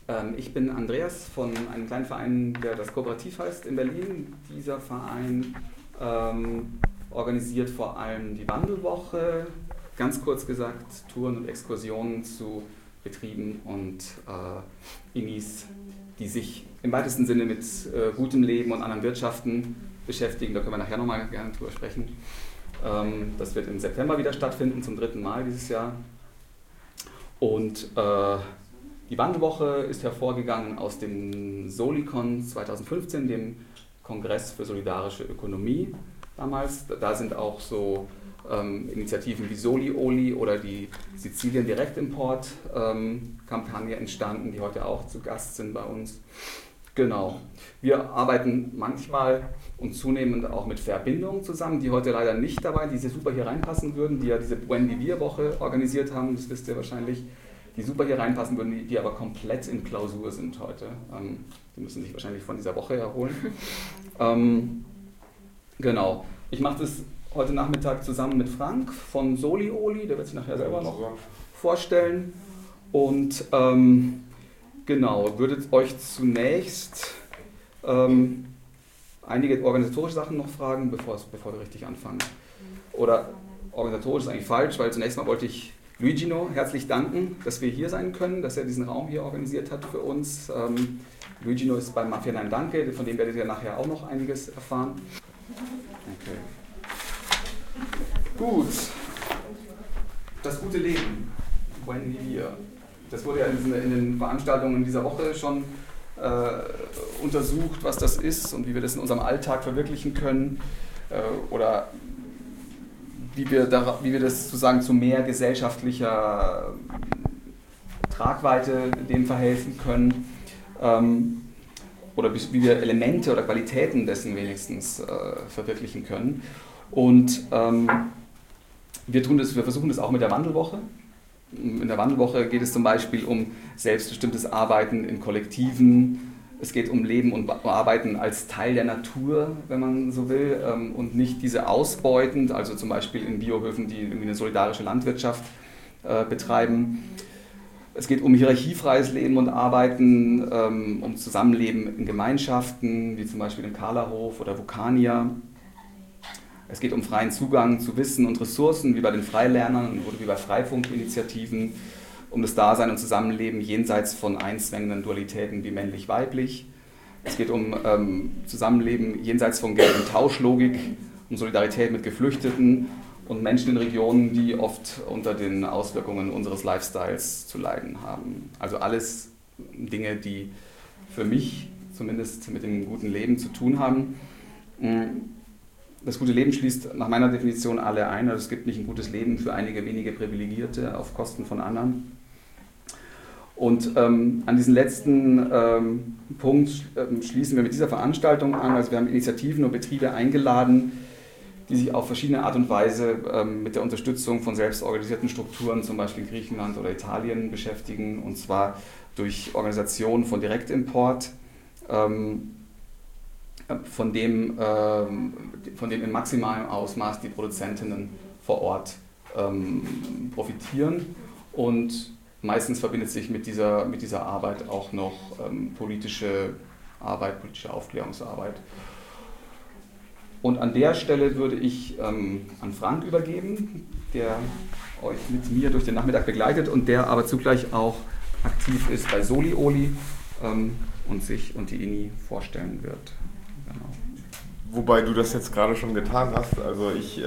Ich bin Andreas von einem kleinen Verein, der das Kooperativ heißt in Berlin. Dieser Verein organisiert vor allem die Wandelwoche, ganz kurz gesagt Touren und Exkursionen zu Betrieben und Inis, die sich im weitesten Sinne mit gutem Leben und anderen Wirtschaften beschäftigen. Da können wir nachher nochmal gerne drüber sprechen. Das wird im September wieder stattfinden, zum 3. Mal dieses Jahr. Und die Wandelwoche ist hervorgegangen aus dem Solicon 2015, dem Kongress für solidarische Ökonomie damals. Da sind auch so Initiativen wie Soli-Oli oder die Sizilien Direktimport-Kampagne entstanden, die heute auch zu Gast sind bei uns. Genau. Wir arbeiten manchmal und zunehmend auch mit Verbindungen zusammen, die heute leider nicht dabei, die super hier reinpassen würden, die ja diese Buen Vivir-Woche organisiert haben, das wisst ihr wahrscheinlich, die super hier reinpassen würden, die aber komplett in Klausur sind heute. Die müssen sich wahrscheinlich von dieser Woche erholen. Genau. Ich mache das heute Nachmittag zusammen mit Frank von Soli-Oli, der wird sich nachher selber noch vorstellen. Und genau, würdet euch zunächst einige organisatorische Sachen noch fragen, bevor wir richtig anfangen. Oder organisatorisch ist eigentlich falsch, weil zunächst mal wollte ich Luigino herzlich danken, dass wir hier sein können, dass er diesen Raum hier organisiert hat für uns. Luigino ist beim Mafia Nein Danke, von dem werdet ihr nachher auch noch einiges erfahren. Okay. Gut. Das gute Leben. Buen Vivir. Das wurde ja in den Veranstaltungen dieser Woche schon untersucht, was das ist und wie wir das in unserem Alltag verwirklichen können oder wie wir das sozusagen zu mehr gesellschaftlicher Tragweite dem verhelfen können oder wie wir Elemente oder Qualitäten dessen wenigstens verwirklichen können. Und wir versuchen das auch mit der Wandelwoche. In der Wandelwoche geht es zum Beispiel um selbstbestimmtes Arbeiten in Kollektiven. Es geht um Leben und Arbeiten als Teil der Natur, wenn man so will, und nicht diese ausbeutend, also zum Beispiel in Biohöfen, die irgendwie eine solidarische Landwirtschaft betreiben. Es geht um hierarchiefreies Leben und Arbeiten, um Zusammenleben in Gemeinschaften, wie zum Beispiel im Kahlerhof oder Vulkania. Es geht um freien Zugang zu Wissen und Ressourcen, wie bei den Freilernern oder wie bei Freifunk-Initiativen, um das Dasein und Zusammenleben jenseits von einzwängenden Dualitäten wie männlich-weiblich. Es geht um Zusammenleben jenseits von Geld- und Tauschlogik, um Solidarität mit Geflüchteten und Menschen in Regionen, die oft unter den Auswirkungen unseres Lifestyles zu leiden haben. Also alles Dinge, die für mich zumindest mit dem guten Leben zu tun haben. Das gute Leben schließt nach meiner Definition alle ein. Also es gibt nicht ein gutes Leben für einige wenige Privilegierte auf Kosten von anderen. Und an diesen letzten Punkt schließen wir mit dieser Veranstaltung an. Also wir haben Initiativen und Betriebe eingeladen, die sich auf verschiedene Art und Weise mit der Unterstützung von selbstorganisierten Strukturen, zum Beispiel in Griechenland oder Italien, beschäftigen. Und zwar durch Organisation von Direktimport, von dem in maximalem Ausmaß die Produzentinnen vor Ort profitieren. Und meistens verbindet sich mit dieser Arbeit auch noch politische Arbeit, politische Aufklärungsarbeit. Und an der Stelle würde ich an Frank übergeben, der euch mit mir durch den Nachmittag begleitet und der aber zugleich auch aktiv ist bei Soli-Oli und sich und die INI vorstellen wird. Genau. Wobei du das jetzt gerade schon getan hast. Also ich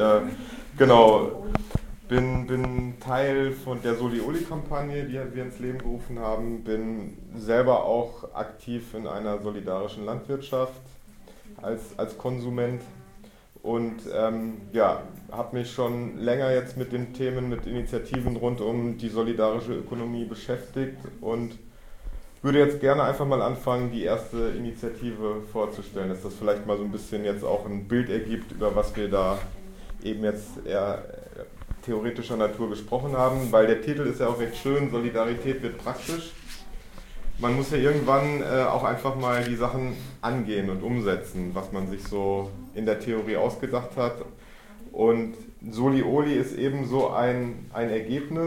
bin Teil von der Soli-Oli-Kampagne, die wir ins Leben gerufen haben, bin selber auch aktiv in einer solidarischen Landwirtschaft als Konsument und habe mich schon länger jetzt mit den Themen, mit Initiativen rund um die solidarische Ökonomie beschäftigt und würde jetzt gerne einfach mal anfangen, die erste Initiative vorzustellen, dass das vielleicht mal so ein bisschen jetzt auch ein Bild ergibt, über was wir da eben jetzt eher theoretischer Natur gesprochen haben, weil der Titel ist ja auch recht schön, Solidarität wird praktisch. Man muss ja irgendwann auch einfach mal die Sachen angehen und umsetzen, was man sich so in der Theorie ausgedacht hat. Und Soli-Oli ist eben so ein Ergebnis,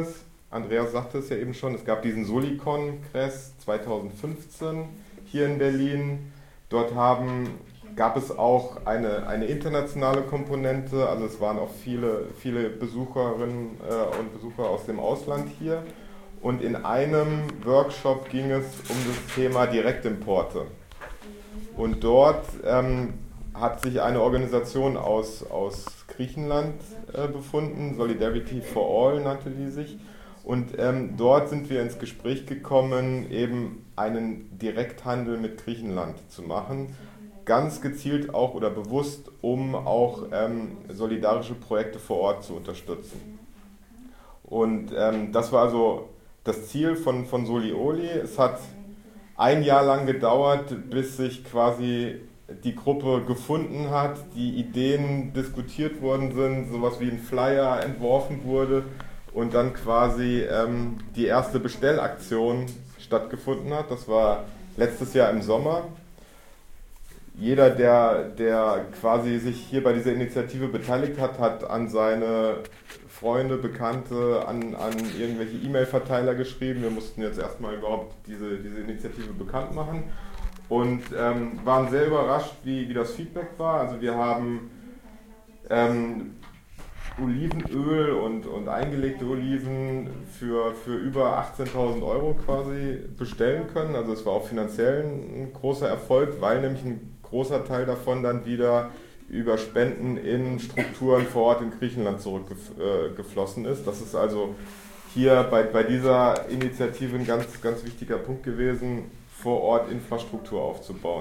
Andreas sagte es ja eben schon, es gab diesen Soli-Kongress 2015 hier in Berlin. Dort gab es auch eine internationale Komponente, also es waren auch viele Besucherinnen und Besucher aus dem Ausland hier. Und in einem Workshop ging es um das Thema Direktimporte. Und dort hat sich eine Organisation aus Griechenland befunden, Solidarity for All nannte die sich. Und dort sind wir ins Gespräch gekommen, eben einen Direkthandel mit Griechenland zu machen. Ganz gezielt auch oder bewusst, um auch solidarische Projekte vor Ort zu unterstützen. Und das war also das Ziel von Solioli. Es hat ein Jahr lang gedauert, bis sich quasi die Gruppe gefunden hat, die Ideen diskutiert worden sind, sowas wie ein Flyer entworfen wurde und dann quasi die erste Bestellaktion stattgefunden hat. Das war letztes Jahr im Sommer. Jeder, der quasi sich hier bei dieser Initiative beteiligt hat, hat an seine Freunde, Bekannte, an irgendwelche E-Mail-Verteiler geschrieben. Wir mussten jetzt erstmal überhaupt diese Initiative bekannt machen und waren sehr überrascht, wie das Feedback war. Also wir haben Olivenöl und eingelegte Oliven für über 18.000 € quasi bestellen können. Also es war auch finanziell ein großer Erfolg, weil nämlich ein großer Teil davon dann wieder über Spenden in Strukturen vor Ort in Griechenland zurückgeflossen ist. Das ist also hier bei dieser Initiative ein ganz, ganz wichtiger Punkt gewesen, vor Ort Infrastruktur aufzubauen.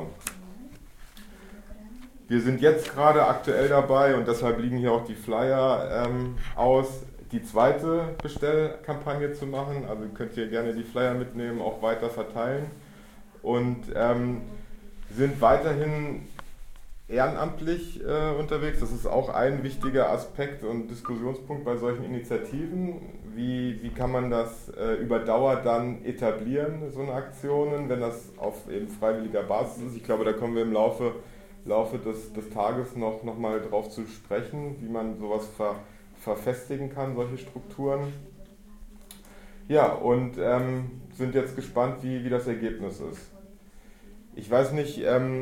Wir sind jetzt gerade aktuell dabei und deshalb liegen hier auch die Flyer aus, die zweite Bestellkampagne zu machen. Also könnt ihr gerne die Flyer mitnehmen, auch weiter verteilen und sind weiterhin ehrenamtlich unterwegs. Das ist auch ein wichtiger Aspekt und Diskussionspunkt bei solchen Initiativen. Wie kann man das über Dauer dann etablieren, so eine Aktionen, wenn das auf eben freiwilliger Basis ist? Ich glaube, da kommen wir im Laufe des Tages noch mal drauf zu sprechen, wie man sowas verfestigen kann, solche Strukturen. Ja, und sind jetzt gespannt, wie das Ergebnis ist. Ich weiß nicht,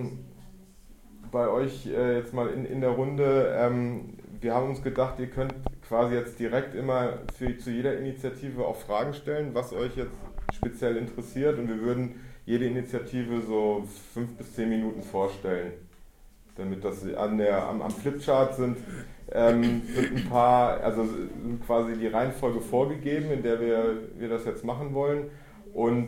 bei euch jetzt mal in der Runde, wir haben uns gedacht, ihr könnt quasi jetzt direkt immer zu jeder Initiative auch Fragen stellen, was euch jetzt speziell interessiert und wir würden jede Initiative so 5 bis 10 Minuten vorstellen. Damit das am Flipchart sind ein paar, also quasi die Reihenfolge vorgegeben, in der wir das jetzt machen wollen und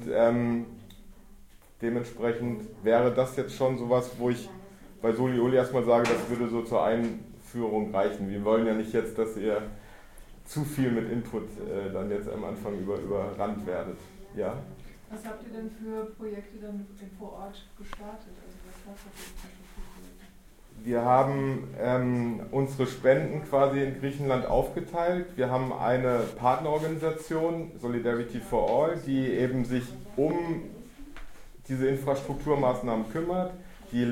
dementsprechend wäre das jetzt schon sowas, wo ich bei Solioli erstmal sage, das würde so zur Einführung reichen. Wir wollen ja nicht jetzt, dass ihr zu viel mit Input dann jetzt am Anfang überrannt werdet. Ja? Was habt ihr denn für Projekte dann vor Ort gestartet? Also was habt ihr für Projekte? Wir haben unsere Spenden quasi in Griechenland aufgeteilt. Wir haben eine Partnerorganisation, Solidarity for All, die eben sich um diese Infrastrukturmaßnahmen kümmert, die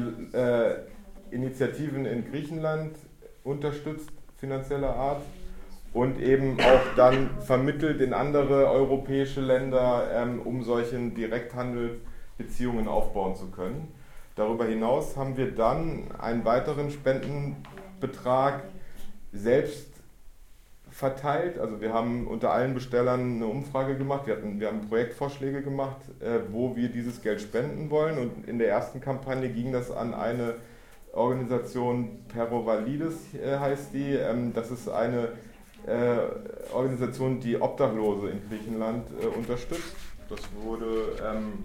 Initiativen in Griechenland unterstützt, finanzieller Art, und eben auch dann vermittelt in andere europäische Länder, um solchen Direkthandelsbeziehungen aufbauen zu können. Darüber hinaus haben wir dann einen weiteren Spendenbetrag selbst verteilt. Also wir haben unter allen Bestellern eine Umfrage gemacht, wir haben Projektvorschläge gemacht, wo wir dieses Geld spenden wollen. Und in der ersten Kampagne ging das an eine Organisation, Perovalides heißt die. Das ist eine Organisation, die Obdachlose in Griechenland unterstützt. Das wurde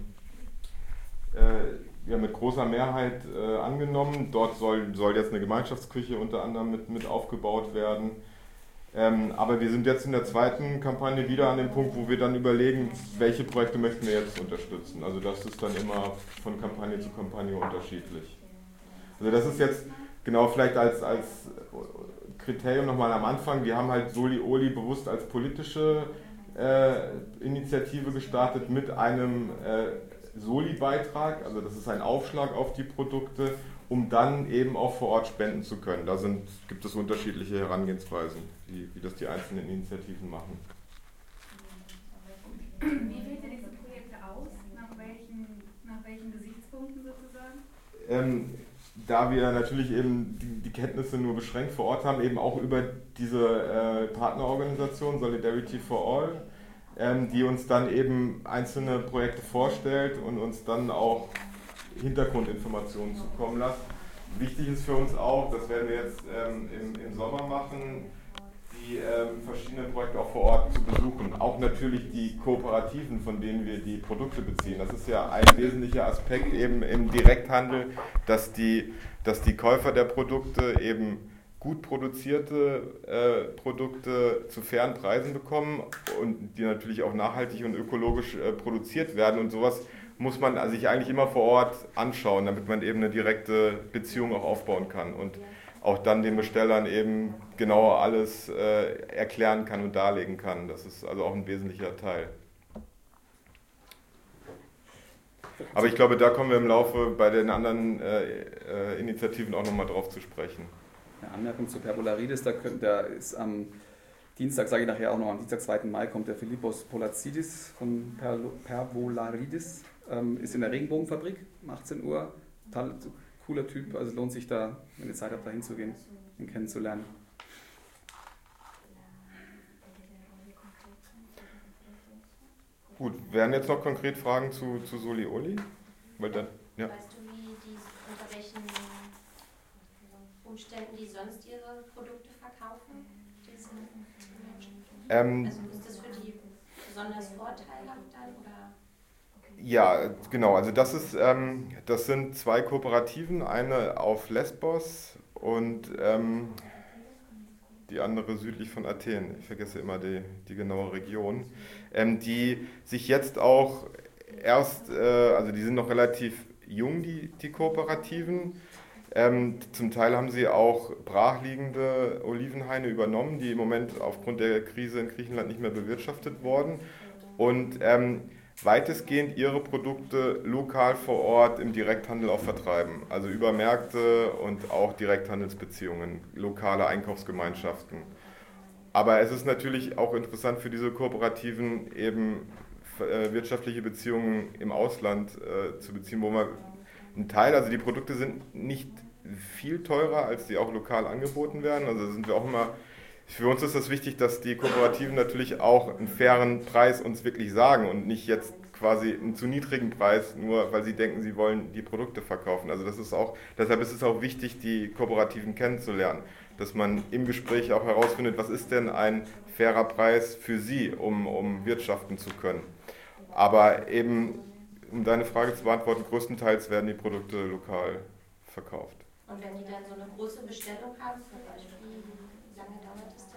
mit großer Mehrheit angenommen. Dort soll jetzt eine Gemeinschaftsküche unter anderem mit aufgebaut werden. Aber wir sind jetzt in der zweiten Kampagne wieder an dem Punkt, wo wir dann überlegen, welche Projekte möchten wir jetzt unterstützen. Also das ist dann immer von Kampagne zu Kampagne unterschiedlich. Also das ist jetzt genau vielleicht als Kriterium nochmal am Anfang. Wir haben halt Solioli bewusst als politische Initiative gestartet mit einem Soli-Beitrag, also das ist ein Aufschlag auf die Produkte, um dann eben auch vor Ort spenden zu können. Da gibt es unterschiedliche Herangehensweisen, wie das die einzelnen Initiativen machen. Wie wählt ihr diese Projekte aus? Nach welchen Gesichtspunkten sozusagen? Da wir natürlich eben die Kenntnisse nur beschränkt vor Ort haben, eben auch über diese Partnerorganisation Solidarity for All, die uns dann eben einzelne Projekte vorstellt und uns dann auch Hintergrundinformationen zukommen lässt. Wichtig ist für uns auch, das werden wir jetzt im Sommer machen, die verschiedenen Projekte auch vor Ort zu besuchen. Auch natürlich die Kooperativen, von denen wir die Produkte beziehen. Das ist ja ein wesentlicher Aspekt eben im Direkthandel, dass die Käufer der Produkte eben gut produzierte Produkte zu fairen Preisen bekommen und die natürlich auch nachhaltig und ökologisch produziert werden. Und sowas muss man sich eigentlich immer vor Ort anschauen, damit man eben eine direkte Beziehung auch aufbauen kann und auch dann den Bestellern eben genauer alles erklären kann und darlegen kann. Das ist also auch ein wesentlicher Teil. Aber ich glaube, da kommen wir im Laufe bei den anderen Initiativen auch nochmal drauf zu sprechen. Eine Anmerkung zu Pervolaridis, da ist am Dienstag, sage ich nachher auch noch, am Dienstag, 2. Mai, kommt der Philippos Polatzidis von Pervolaridis, ist in der Regenbogenfabrik um 18 Uhr. Total cooler Typ, also lohnt sich da, wenn ihr Zeit habt, da hinzugehen, ihn kennenzulernen. Gut, wären jetzt noch konkret Fragen zu Solioli? Weil dann, ja. Weißt du, unter welchen Umständen die sonst ihre Produkte verkaufen? Also ist das für die besonders vorteilhaft dann? Oder? Ja, genau. Also das sind zwei Kooperativen, eine auf Lesbos und die andere südlich von Athen. Ich vergesse immer die genaue Region. Die sich jetzt auch also die sind noch relativ jung, die Kooperativen. Zum Teil haben sie auch brachliegende Olivenhaine übernommen, die im Moment aufgrund der Krise in Griechenland nicht mehr bewirtschaftet wurden. Und weitestgehend ihre Produkte lokal vor Ort im Direkthandel auch vertreiben. Also über Märkte und auch Direkthandelsbeziehungen, lokale Einkaufsgemeinschaften. Aber es ist natürlich auch interessant für diese Kooperativen eben wirtschaftliche Beziehungen im Ausland zu beziehen, wo man einen Teil, also die Produkte sind nicht viel teurer, als die auch lokal angeboten werden. Also sind wir auch immer, für uns ist das wichtig, dass die Kooperativen natürlich auch einen fairen Preis uns wirklich sagen und nicht jetzt quasi einen zu niedrigen Preis, nur weil sie denken, sie wollen die Produkte verkaufen. Also deshalb ist es auch wichtig, die Kooperativen kennenzulernen, dass man im Gespräch auch herausfindet, was ist denn ein fairer Preis für sie, um wirtschaften zu können. Aber eben, um deine Frage zu beantworten, größtenteils werden die Produkte lokal verkauft. Und wenn die dann so eine große Bestellung haben, zum Beispiel, wie lange dauert das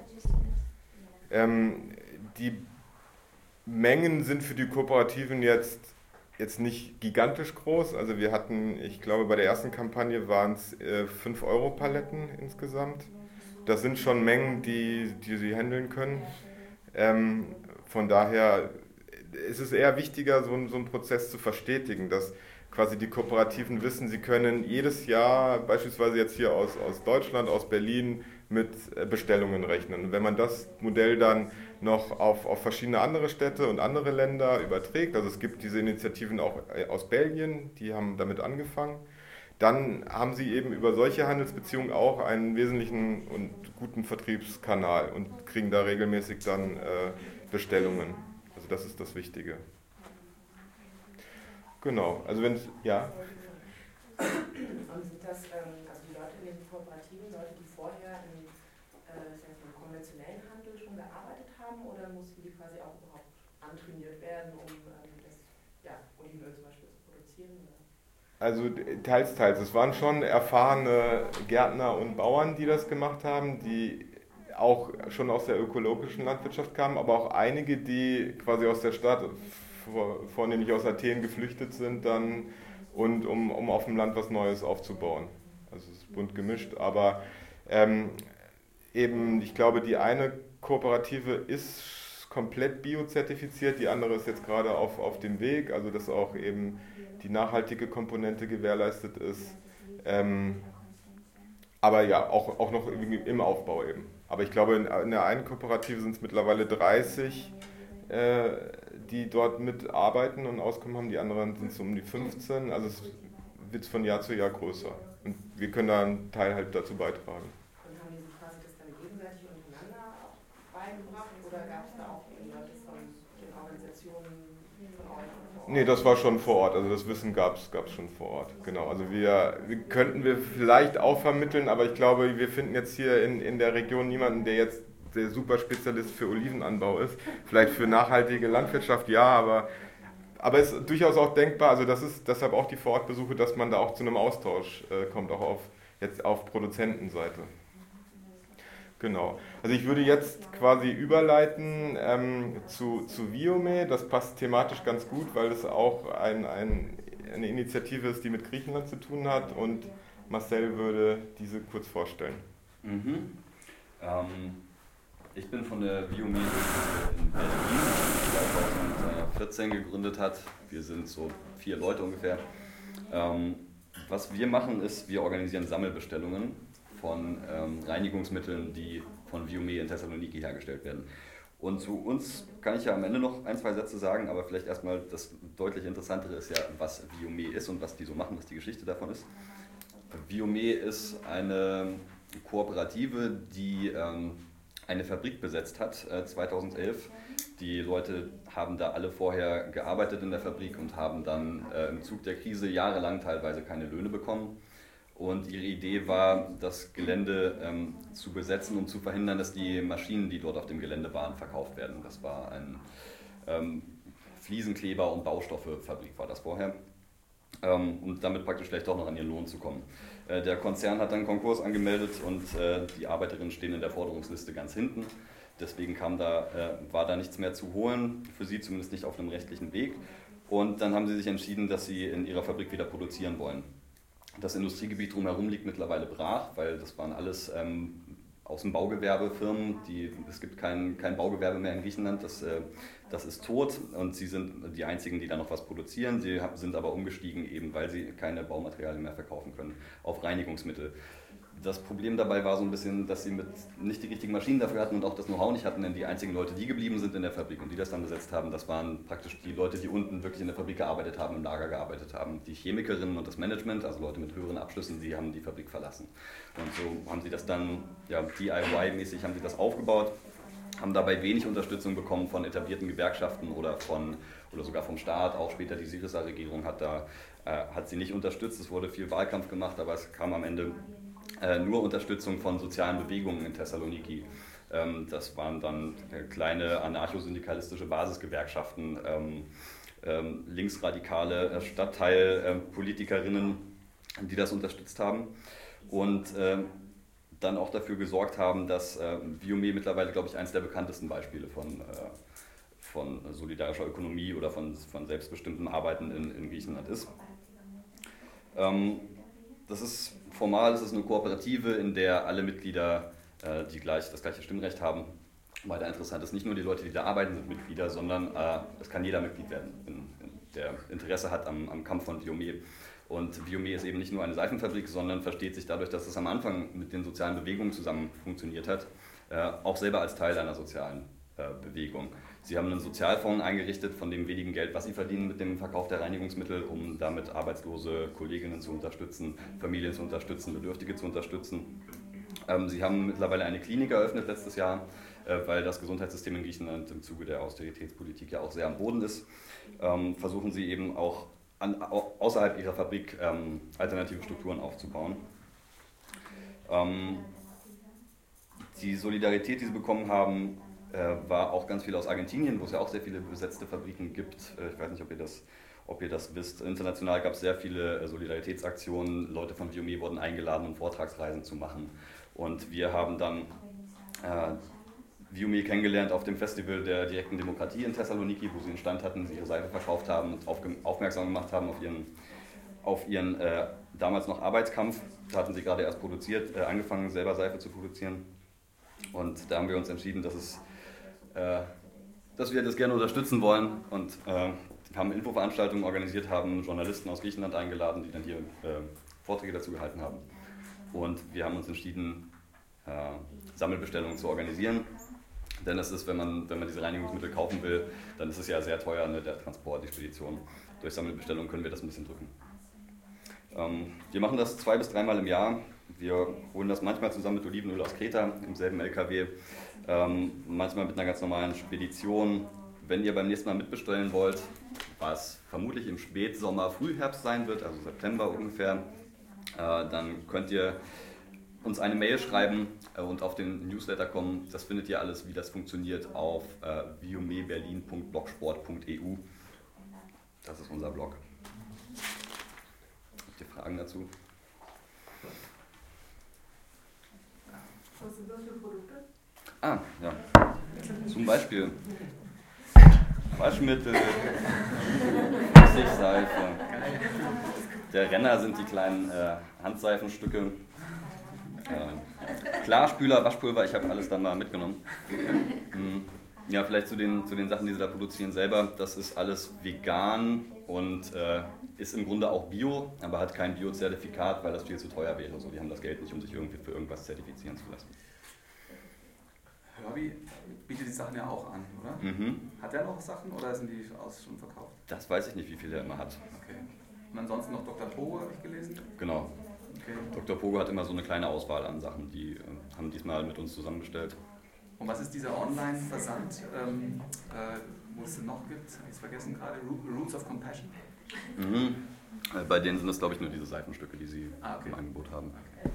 dann? Die Mengen sind für die Kooperativen jetzt nicht gigantisch groß. Also wir hatten, ich glaube, bei der ersten Kampagne waren es 5 Euro Paletten insgesamt. Das sind schon Mengen, die sie handeln können. Von daher ist es eher wichtiger, so einen Prozess zu verstetigen, dass quasi die Kooperativen wissen, sie können jedes Jahr, beispielsweise jetzt hier aus Deutschland, aus Berlin, mit Bestellungen rechnen. Und wenn man das Modell dann noch auf verschiedene andere Städte und andere Länder überträgt, also es gibt diese Initiativen auch aus Belgien, die haben damit angefangen, dann haben sie eben über solche Handelsbeziehungen auch einen wesentlichen und guten Vertriebskanal und kriegen da regelmäßig dann Bestellungen. Also das ist das Wichtige. Genau, also wenn es, ja. Und sind das also die Leute in den Kooperativen, Leute, die vorher im konventionellen Handel schon gearbeitet haben, oder mussten die quasi auch überhaupt antrainiert werden, um das Olivenöl zum Beispiel zu produzieren? Oder? Also teils. Es waren schon erfahrene Gärtner und Bauern, die das gemacht haben, die auch schon aus der ökologischen Landwirtschaft kamen, aber auch einige, die quasi aus der Stadt, vornehmlich aus Athen, geflüchtet sind dann und um auf dem Land was Neues aufzubauen. Also es ist bunt gemischt, aber eben, ich glaube, die eine Kooperative ist komplett biozertifiziert, die andere ist jetzt gerade auf dem Weg, also dass auch eben die nachhaltige Komponente gewährleistet ist. Aber ja, auch noch im Aufbau eben. Aber ich glaube, in der einen Kooperative sind es mittlerweile 30 die dort mitarbeiten und Auskommen haben. Die anderen sind so um die 15. Also es wird von Jahr zu Jahr größer. Und wir können da einen Teil halt dazu beitragen. Und haben die sich quasi das dann gegenseitig untereinander auch beigebracht oder gab es da auch Leute von den Organisationen von euch? Nee, das war schon vor Ort. Also das Wissen gab es schon vor Ort. Genau. Also wir könnten wir vielleicht auch vermitteln, aber ich glaube, wir finden jetzt hier in der Region niemanden, der jetzt der Superspezialist für Olivenanbau ist. Vielleicht für nachhaltige Landwirtschaft, ja, aber es ist durchaus auch denkbar, also das ist deshalb auch die Vorortbesuche, dass man da auch zu einem Austausch kommt, auch jetzt auf Produzentenseite. Genau. Also ich würde jetzt quasi überleiten zu Viome. Das passt thematisch ganz gut, weil es auch eine Initiative ist, die mit Griechenland zu tun hat, und Marcel würde diese kurz vorstellen. Mhm. Ich bin von der Viome in Berlin, die 2014 gegründet hat. Wir sind so 4 Leute ungefähr. Was wir machen ist, wir organisieren Sammelbestellungen von Reinigungsmitteln, die von Viome in Thessaloniki hergestellt werden. Und zu uns kann ich ja am Ende noch 1, 2 Sätze sagen, aber vielleicht erstmal das deutlich Interessantere ist ja, was Viome ist und was die so machen, was die Geschichte davon ist. Viome ist eine Kooperative, die eine Fabrik besetzt hat, 2011. Die Leute haben da alle vorher gearbeitet in der Fabrik und haben dann im Zug der Krise jahrelang teilweise keine Löhne bekommen. Und ihre Idee war, das Gelände zu besetzen, um zu verhindern, dass die Maschinen, die dort auf dem Gelände waren, verkauft werden. Das war ein Fliesenkleber- und Baustoffefabrik war das vorher. Und damit praktisch vielleicht doch noch an ihren Lohn zu kommen. Der Konzern hat dann Konkurs angemeldet und die Arbeiterinnen stehen in der Forderungsliste ganz hinten. Deswegen war da nichts mehr zu holen, für sie zumindest nicht auf einem rechtlichen Weg. Und dann haben sie sich entschieden, dass sie in ihrer Fabrik wieder produzieren wollen. Das Industriegebiet drumherum liegt mittlerweile brach, weil das waren alles aus dem Baugewerbe Firmen. Es gibt kein Baugewerbe mehr in Griechenland, das ist tot und sie sind die einzigen, die da noch was produzieren. Sie sind aber umgestiegen, eben weil sie keine Baumaterialien mehr verkaufen können, auf Reinigungsmittel. Das Problem dabei war so ein bisschen, dass sie nicht die richtigen Maschinen dafür hatten und auch das Know-how nicht hatten, denn die einzigen Leute, die geblieben sind in der Fabrik und die das dann besetzt haben, das waren praktisch die Leute, die unten wirklich in der Fabrik gearbeitet haben, im Lager gearbeitet haben. Die Chemikerinnen und das Management, also Leute mit höheren Abschlüssen, die haben die Fabrik verlassen. Und so haben sie das dann, ja, DIY-mäßig haben sie das aufgebaut, haben dabei wenig Unterstützung bekommen von etablierten Gewerkschaften oder sogar vom Staat. Auch später die Syriza-Regierung hat sie nicht unterstützt. Es wurde viel Wahlkampf gemacht, aber es kam am Ende nur Unterstützung von sozialen Bewegungen in Thessaloniki. Das waren dann kleine anarcho-syndikalistische Basisgewerkschaften, linksradikale Stadtteilpolitikerinnen, die das unterstützt haben und dann auch dafür gesorgt haben, dass Viome mittlerweile, glaube ich, eines der bekanntesten Beispiele von solidarischer Ökonomie oder von selbstbestimmtem Arbeiten in Griechenland ist. Formal ist es eine Kooperative, in der alle Mitglieder das gleiche Stimmrecht haben. Weiter interessant ist, nicht nur die Leute, die da arbeiten, sind Mitglieder, sondern es kann jeder Mitglied werden, der Interesse hat am Kampf von Viome. Und Viome ist eben nicht nur eine Seifenfabrik, sondern versteht sich dadurch, dass es am Anfang mit den sozialen Bewegungen zusammen funktioniert hat, auch selber als Teil einer sozialen Bewegung. Sie haben einen Sozialfonds eingerichtet von dem wenigen Geld, was sie verdienen mit dem Verkauf der Reinigungsmittel, um damit arbeitslose Kolleginnen zu unterstützen, Familien zu unterstützen, Bedürftige zu unterstützen. Sie haben mittlerweile eine Klinik eröffnet letztes Jahr, weil das Gesundheitssystem in Griechenland im Zuge der Austeritätspolitik ja auch sehr am Boden ist. Versuchen sie eben auch außerhalb ihrer Fabrik alternative Strukturen aufzubauen. Die Solidarität, die sie bekommen haben, war auch ganz viel aus Argentinien, wo es ja auch sehr viele besetzte Fabriken gibt. Ich weiß nicht, ob ihr das wisst. International gab es sehr viele Solidaritätsaktionen. Leute von Viome wurden eingeladen, um Vortragsreisen zu machen. Und wir haben dann Viome kennengelernt auf dem Festival der direkten Demokratie in Thessaloniki, wo sie einen Stand hatten, sie ihre Seife verkauft haben und aufmerksam gemacht haben auf ihren damals noch Arbeitskampf. Da hatten sie gerade erst angefangen, selber Seife zu produzieren. Und da haben wir uns entschieden, dass wir das gerne unterstützen wollen und haben Infoveranstaltungen organisiert, haben Journalisten aus Griechenland eingeladen, die dann hier Vorträge dazu gehalten haben. Und wir haben uns entschieden, Sammelbestellungen zu organisieren. Denn es ist, wenn man diese Reinigungsmittel kaufen will, dann ist es ja sehr teuer, ne, der Transport, die Spedition. Durch Sammelbestellung können wir das ein bisschen drücken. Wir machen das 2- bis 3-mal im Jahr. Wir holen das manchmal zusammen mit Olivenöl aus Kreta im selben LKW, manchmal mit einer ganz normalen Spedition. Wenn ihr beim nächsten Mal mitbestellen wollt, was vermutlich im Spätsommer, Frühherbst sein wird, also September ungefähr, dann könnt ihr uns eine Mail schreiben und auf den Newsletter kommen. Das findet ihr alles, wie das funktioniert, auf viomeberlin.blogsport.eu. Das ist unser Blog. Habt ihr Fragen dazu? Was sind das für Produkte? Ah, ja. Zum Beispiel Waschmittel, Flüssigseife. Der Renner sind die kleinen Handseifenstücke. Klarspüler, Waschpulver, ich habe alles dann mal mitgenommen. Ja, vielleicht zu den Sachen, die sie da produzieren selber. Das ist alles vegan und ist im Grunde auch Bio, aber hat kein Bio-Zertifikat, weil das viel zu teuer wäre. So, die haben das Geld nicht, um sich irgendwie für irgendwas zertifizieren zu lassen. Herbie bietet die Sachen ja auch an, oder? Hat er noch Sachen oder sind die schon verkauft? Das weiß ich nicht, wie viel er immer hat. Okay. Und ansonsten noch Dr. Pogo, habe ich gelesen? Genau. Okay. Dr. Pogo hat immer so eine kleine Auswahl an Sachen, die haben diesmal mit uns zusammengestellt. Und was ist dieser Online-Versand, wo es noch gibt? Habe ich es vergessen gerade? Roots of Compassion? Bei denen sind es, glaube ich, nur diese Seifenstücke, die sie okay. im Angebot haben. Okay.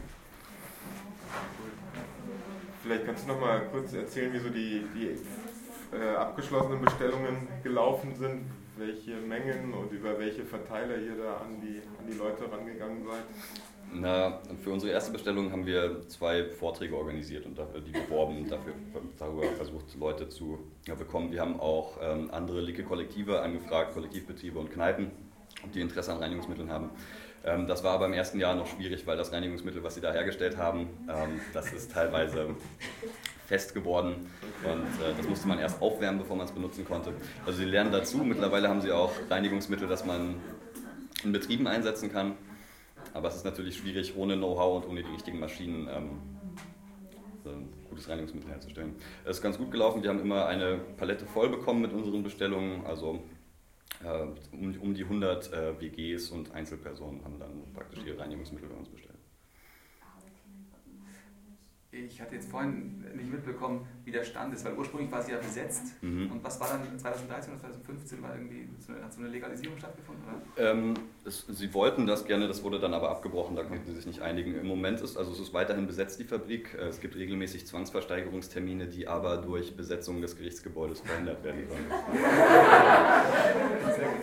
Vielleicht kannst du noch mal kurz erzählen, wie so die abgeschlossenen Bestellungen gelaufen sind, welche Mengen und über welche Verteiler ihr da an die Leute rangegangen seid? Na, für unsere erste Bestellung haben wir 2 Vorträge organisiert und die beworben und darüber versucht, Leute zu bekommen. Wir haben auch andere linke Kollektive angefragt, Kollektivbetriebe und Kneipen, die Interesse an Reinigungsmitteln haben. Das war aber im ersten Jahr noch schwierig, weil das Reinigungsmittel, was sie da hergestellt haben, das ist teilweise fest geworden und das musste man erst aufwärmen, bevor man es benutzen konnte. Also sie lernen dazu. Mittlerweile haben sie auch Reinigungsmittel, das man in Betrieben einsetzen kann. Aber es ist natürlich schwierig, ohne Know-how und ohne die richtigen Maschinen ein gutes Reinigungsmittel herzustellen. Es ist ganz gut gelaufen. Wir haben immer eine Palette voll bekommen mit unseren Bestellungen. Also um die 100 WGs und Einzelpersonen haben dann praktisch ihre Reinigungsmittel bei uns bestellt. Ich hatte jetzt vorhin nicht mitbekommen, wie der Stand ist, weil ursprünglich war sie ja besetzt. Und was war dann 2013 oder 2015? Hat so eine Legalisierung stattgefunden? Oder? Sie wollten das gerne, das wurde dann aber abgebrochen, da konnten sie sich nicht einigen. Im Moment ist es weiterhin besetzt, die Fabrik. Es gibt regelmäßig Zwangsversteigerungstermine, die aber durch Besetzung des Gerichtsgebäudes verhindert werden sollen. Sehr gut.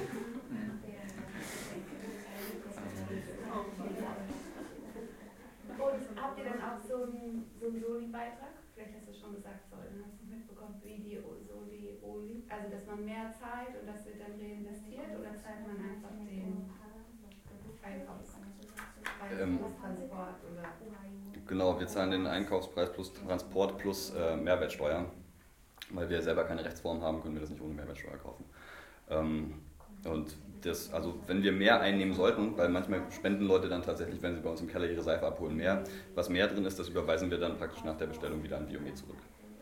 Habt ihr dann auch so einen Soli-Beitrag? Vielleicht hast du es schon gesagt, sorry, dann hast du mitbekommen, wie die Soli, also dass man mehr zahlt und das wird dann reinvestiert oder zahlt man einfach den Einkaufstransport oder? Genau, wir zahlen den Einkaufspreis plus Transport plus Mehrwertsteuer. Weil wir selber keine Rechtsform haben, können wir das nicht ohne Mehrwertsteuer kaufen. Und also wenn wir mehr einnehmen sollten, weil manchmal spenden Leute dann tatsächlich, wenn sie bei uns im Keller ihre Seife abholen, mehr. Was mehr drin ist, das überweisen wir dann praktisch nach der Bestellung wieder an Viomet zurück.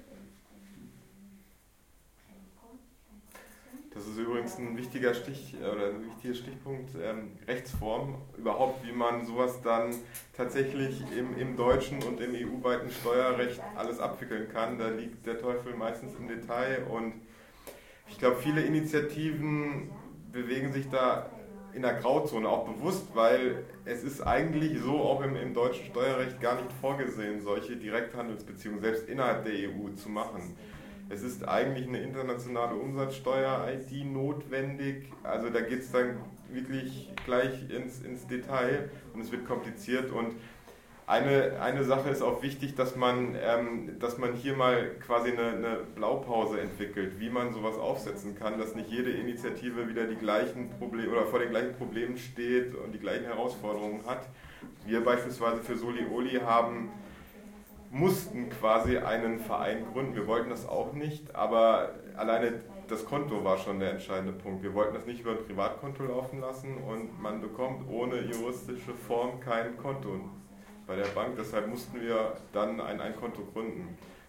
Das ist übrigens ein wichtiger Stichpunkt, Rechtsform, überhaupt wie man sowas dann tatsächlich im deutschen und im EU-weiten Steuerrecht alles abwickeln kann. Da liegt der Teufel meistens im Detail und ich glaube, viele Initiativen bewegen sich da in der Grauzone, auch bewusst, weil es ist eigentlich so auch im deutschen Steuerrecht gar nicht vorgesehen, solche Direkthandelsbeziehungen selbst innerhalb der EU zu machen. Es ist eigentlich eine internationale Umsatzsteuer-ID notwendig, also da geht es dann wirklich gleich ins Detail und es wird kompliziert und eine Sache ist auch wichtig, dass man hier mal quasi eine Blaupause entwickelt, wie man sowas aufsetzen kann, dass nicht jede Initiative wieder die gleichen Probleme oder vor den gleichen Problemen steht und die gleichen Herausforderungen hat. Wir beispielsweise für Soli-Oli mussten quasi einen Verein gründen. Wir wollten das auch nicht, aber alleine das Konto war schon der entscheidende Punkt. Wir wollten das nicht über ein Privatkonto laufen lassen und man bekommt ohne juristische Form kein Konto bei der Bank. Deshalb mussten wir dann ein Konto gründen.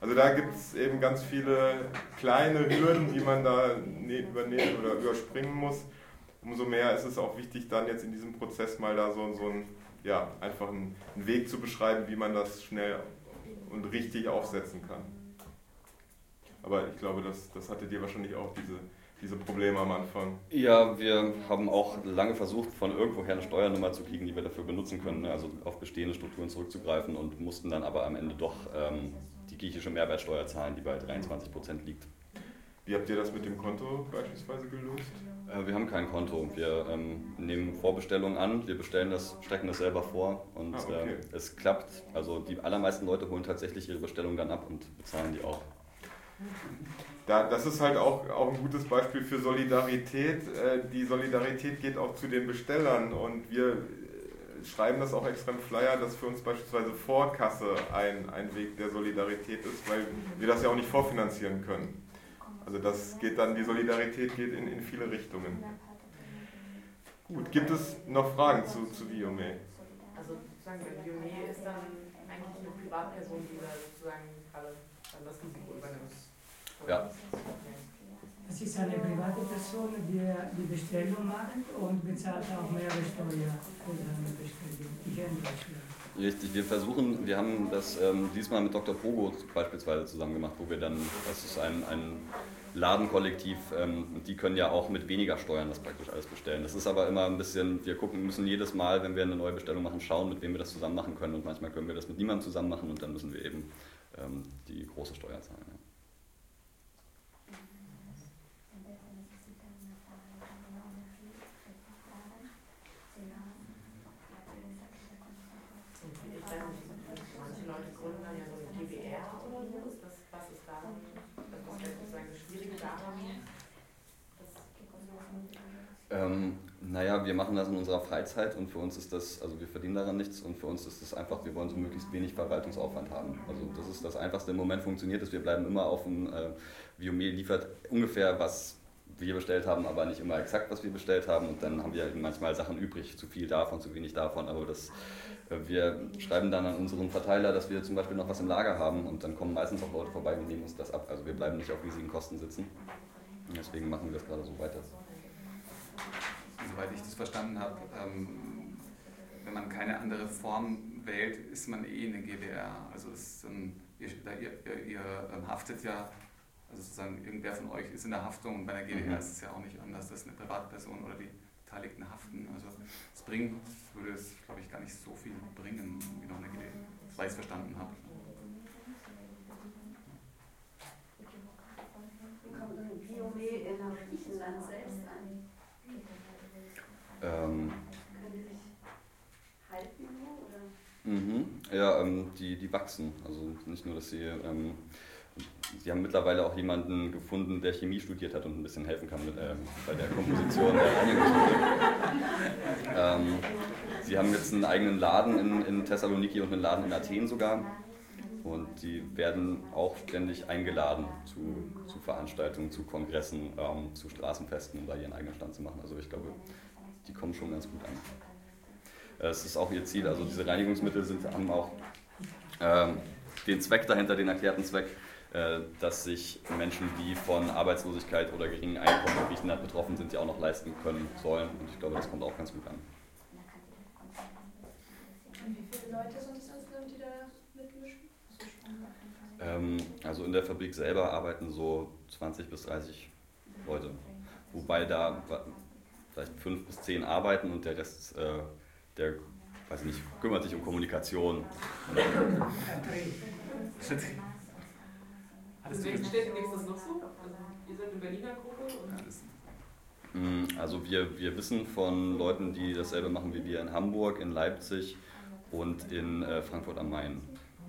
Also da gibt es eben ganz viele kleine Hürden, die man da übernehmen oder überspringen muss. Umso mehr ist es auch wichtig, dann jetzt in diesem Prozess mal da so ein, ja, einfach einen Weg zu beschreiben, wie man das schnell und richtig aufsetzen kann. Aber ich glaube, das hattet ihr wahrscheinlich auch, diese Probleme am Anfang. Ja, wir haben auch lange versucht, von irgendwoher eine Steuernummer zu kriegen, die wir dafür benutzen können, also auf bestehende Strukturen zurückzugreifen und mussten dann aber am Ende doch die griechische Mehrwertsteuer zahlen, die bei 23% liegt. Wie habt ihr das mit dem Konto beispielsweise gelöst? Wir haben kein Konto. Wir nehmen Vorbestellungen an, wir strecken das selber vor und okay. Es klappt. Also die allermeisten Leute holen tatsächlich ihre Bestellungen dann ab und bezahlen die auch. Das ist halt auch ein gutes Beispiel für Solidarität. Die Solidarität geht auch zu den Bestellern und wir schreiben das auch extra im Flyer, dass für uns beispielsweise Vorkasse ein Weg der Solidarität ist, weil wir das ja auch nicht vorfinanzieren können. Also die Solidarität geht in viele Richtungen. Gut, gibt es noch Fragen zu Viome? Also sozusagen, Viome ist dann eigentlich eine Privatperson, die da sozusagen alle das Risiko übernimmt. Ja. Es ist eine private Person, die die Bestellung macht und bezahlt auch Mehrwertsteuer für seine Bestellung. Ich ändere das. Richtig, wir haben das diesmal mit Dr. Pogo beispielsweise zusammen gemacht, wo wir dann, das ist ein Ladenkollektiv, die können ja auch mit weniger Steuern das praktisch alles bestellen. Das ist aber immer ein bisschen, müssen jedes Mal, wenn wir eine neue Bestellung machen, schauen, mit wem wir das zusammen machen können und manchmal können wir das mit niemandem zusammen machen und dann müssen wir eben die große Steuer zahlen. Ja. Manche Leute gründen dann ja so eine GbR oder so. Was ist da? Was wäre sozusagen das Schwierige daran? Naja, wir machen das in unserer Freizeit und für uns ist das, also wir verdienen daran nichts und für uns ist das einfach, wir wollen so möglichst wenig Verwaltungsaufwand haben. Also das ist das Einfachste. Im Moment funktioniert es, wir bleiben immer auf dem, Viome liefert ungefähr, was wir bestellt haben, aber nicht immer exakt, was wir bestellt haben und dann haben wir manchmal Sachen übrig, zu viel davon, zu wenig davon, aber wir schreiben dann an unseren Verteiler, dass wir zum Beispiel noch was im Lager haben und dann kommen meistens auch Leute vorbei und nehmen uns das ab. Also wir bleiben nicht auf riesigen Kosten sitzen und deswegen machen wir das gerade so weiter. Soweit ich das verstanden habe, wenn man keine andere Form wählt, ist man eine GbR. Also ihr haftet ja, also sozusagen irgendwer von euch ist in der Haftung und bei der GbR ist es ja auch nicht anders, dass eine Privatperson oder die Beteiligten haften. Also würde es, glaube ich, gar nicht so viel bringen, wie noch eine GbR, weil ich es verstanden habe. Wie kommt ein Viome in Griechenland selbst an? Können die sich halten oder? Ja, die wachsen. Also nicht nur, dass sie haben mittlerweile auch jemanden gefunden, der Chemie studiert hat und ein bisschen helfen kann bei der Komposition der Reinigungsmittel. Sie haben jetzt einen eigenen Laden in Thessaloniki und einen Laden in Athen sogar. Und die werden auch ständig eingeladen zu Veranstaltungen, zu Kongressen, zu Straßenfesten, um da ihren eigenen Stand zu machen. Also ich glaube, die kommen schon ganz gut an. Es ist auch ihr Ziel, also diese Reinigungsmittel haben auch den Zweck dahinter, den erklärten Zweck, dass sich Menschen, die von Arbeitslosigkeit oder geringen Einkommen in Griechenland betroffen sind, die auch noch leisten können sollen. Und ich glaube, das kommt auch ganz gut an. Und wie viele Leute sind es insgesamt, die da mitmischen? Also in der Fabrik selber arbeiten so 20 bis 30 Leute. Wobei da vielleicht 5 bis 10 arbeiten und der Rest, der weiß nicht, kümmert sich um Kommunikation. In welchen Städten gibt es das noch so? Also, ihr seid eine Berliner Gruppe? Also wir wissen von Leuten, die dasselbe machen wie wir in Hamburg, in Leipzig und in Frankfurt am Main.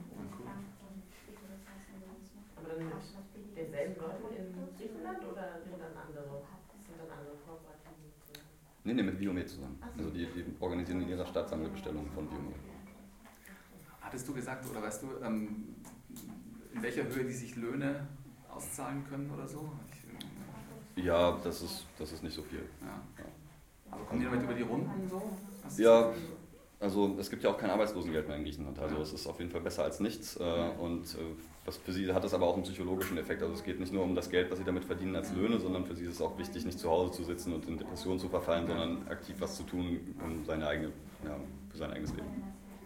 Aber dann mit denselben Leuten in Griechenland oder sind dann andere Kooperativen? Nee, mit Viome zusammen. Also die organisieren in ihrer Stadt Sammelbestellungen von Viome. Hattest du gesagt, oder weißt du, in welcher Höhe die sich Löhne auszahlen können oder so? Ja, das ist nicht so viel. Ja. Aber kommen die damit über die Runden so? Also es gibt ja auch kein Arbeitslosengeld mehr in Griechenland, also es ist auf jeden Fall besser als nichts und was für sie hat es aber auch einen psychologischen Effekt, also es geht nicht nur um das Geld, was sie damit verdienen als Löhne, sondern für sie ist es auch wichtig, nicht zu Hause zu sitzen und in Depressionen zu verfallen, sondern aktiv was zu tun für sein eigenes Leben.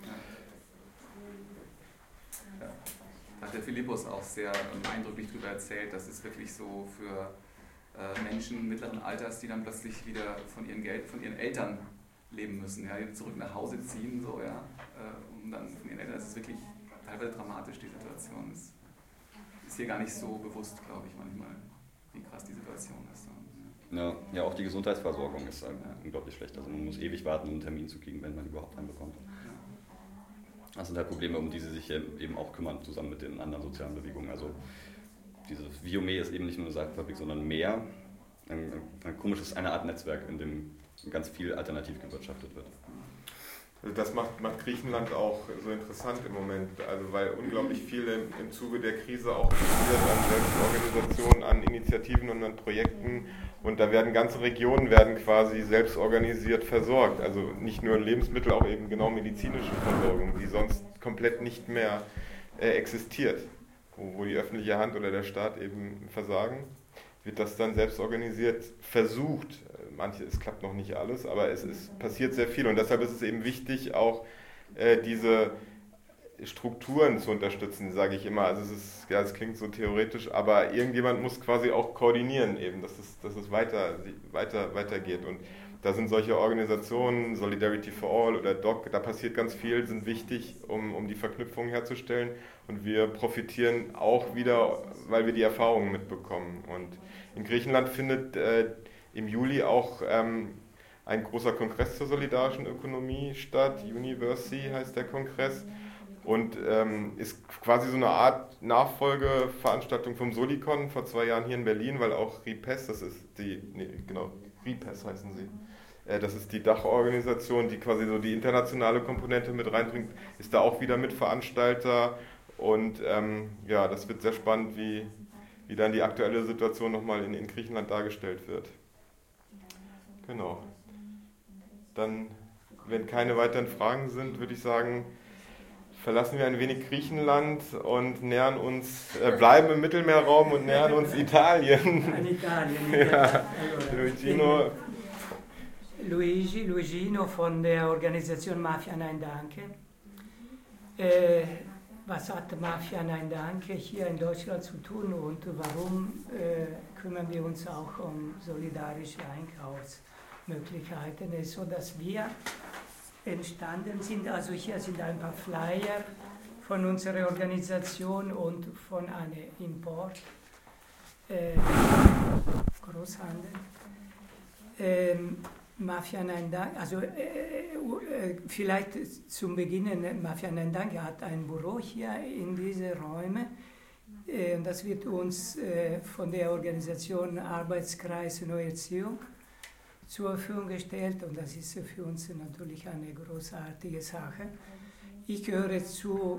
Ja. Da hat der Philippos auch sehr eindrücklich darüber erzählt, dass es wirklich so für Menschen mittleren Alters, die dann plötzlich wieder von ihren Eltern leben müssen, ja, die zurück nach Hause ziehen, so, ja, und dann von ihren Eltern, das ist wirklich teilweise dramatisch, die Situation. Das ist hier gar nicht so bewusst, glaube ich, manchmal, wie krass die Situation ist. Ja, auch die Gesundheitsversorgung ist unglaublich schlecht. Also man muss ewig warten, um einen Termin zu kriegen, wenn man überhaupt einen bekommt. Das sind halt Probleme, um die sie sich eben auch kümmern, zusammen mit den anderen sozialen Bewegungen. Also dieses Viome ist eben nicht nur eine Seitenfabrik, sondern mehr eine Art Netzwerk, in dem ganz viel alternativ gewirtschaftet wird. Also das macht Griechenland auch so interessant im Moment, also weil unglaublich viel im Zuge der Krise auch passiert an Selbstorganisationen, an Initiativen und an Projekten, und da werden ganze Regionen quasi selbstorganisiert versorgt, also nicht nur Lebensmittel, auch eben genau medizinische Versorgung, die sonst komplett nicht mehr existiert, wo die öffentliche Hand oder der Staat eben versagen, wird das dann selbst organisiert versucht. Es klappt noch nicht alles, aber es passiert sehr viel, und deshalb ist es eben wichtig, auch diese Strukturen zu unterstützen, sage ich immer. Also es klingt so theoretisch, aber irgendjemand muss quasi auch koordinieren eben, dass es weitergeht, und da sind solche Organisationen, Solidarity for All oder DOC, da passiert ganz viel, sind wichtig, um die Verknüpfung herzustellen, und wir profitieren auch wieder, weil wir die Erfahrungen mitbekommen. Und in Griechenland findet im Juli auch ein großer Kongress zur solidarischen Ökonomie statt. Universi heißt der Kongress, und ist quasi so eine Art Nachfolgeveranstaltung vom Solikon vor 2 Jahren hier in Berlin, weil auch RIPES, RIPES heißen sie. Das ist die Dachorganisation, die quasi so die internationale Komponente mit reinbringt, ist da auch wieder Mitveranstalter, und das wird sehr spannend, wie dann die aktuelle Situation nochmal in Griechenland dargestellt wird. Genau. Dann, wenn keine weiteren Fragen sind, würde ich sagen, verlassen wir ein wenig Griechenland und nähern uns, bleiben im Mittelmeerraum und nähern uns Italien. An Italien. Ja. Luigino von der Organisation Mafia Nein Danke. Was hat Mafia Nein Danke hier in Deutschland zu tun, und warum kümmern wir uns auch um solidarische Einkaufsmöglichkeiten? Es ist so, dass wir entstanden sind, also hier sind ein paar Flyer von unserer Organisation und von einem Import, Großhandel. Mafia Nein Danke, also vielleicht zum Beginn, Mafia Nein Danke hat ein Büro hier in diesen Räumen. Das wird uns von der Organisation Arbeitskreis Neue Erziehung zur Verfügung gestellt, und das ist für uns natürlich eine großartige Sache. Ich gehöre zu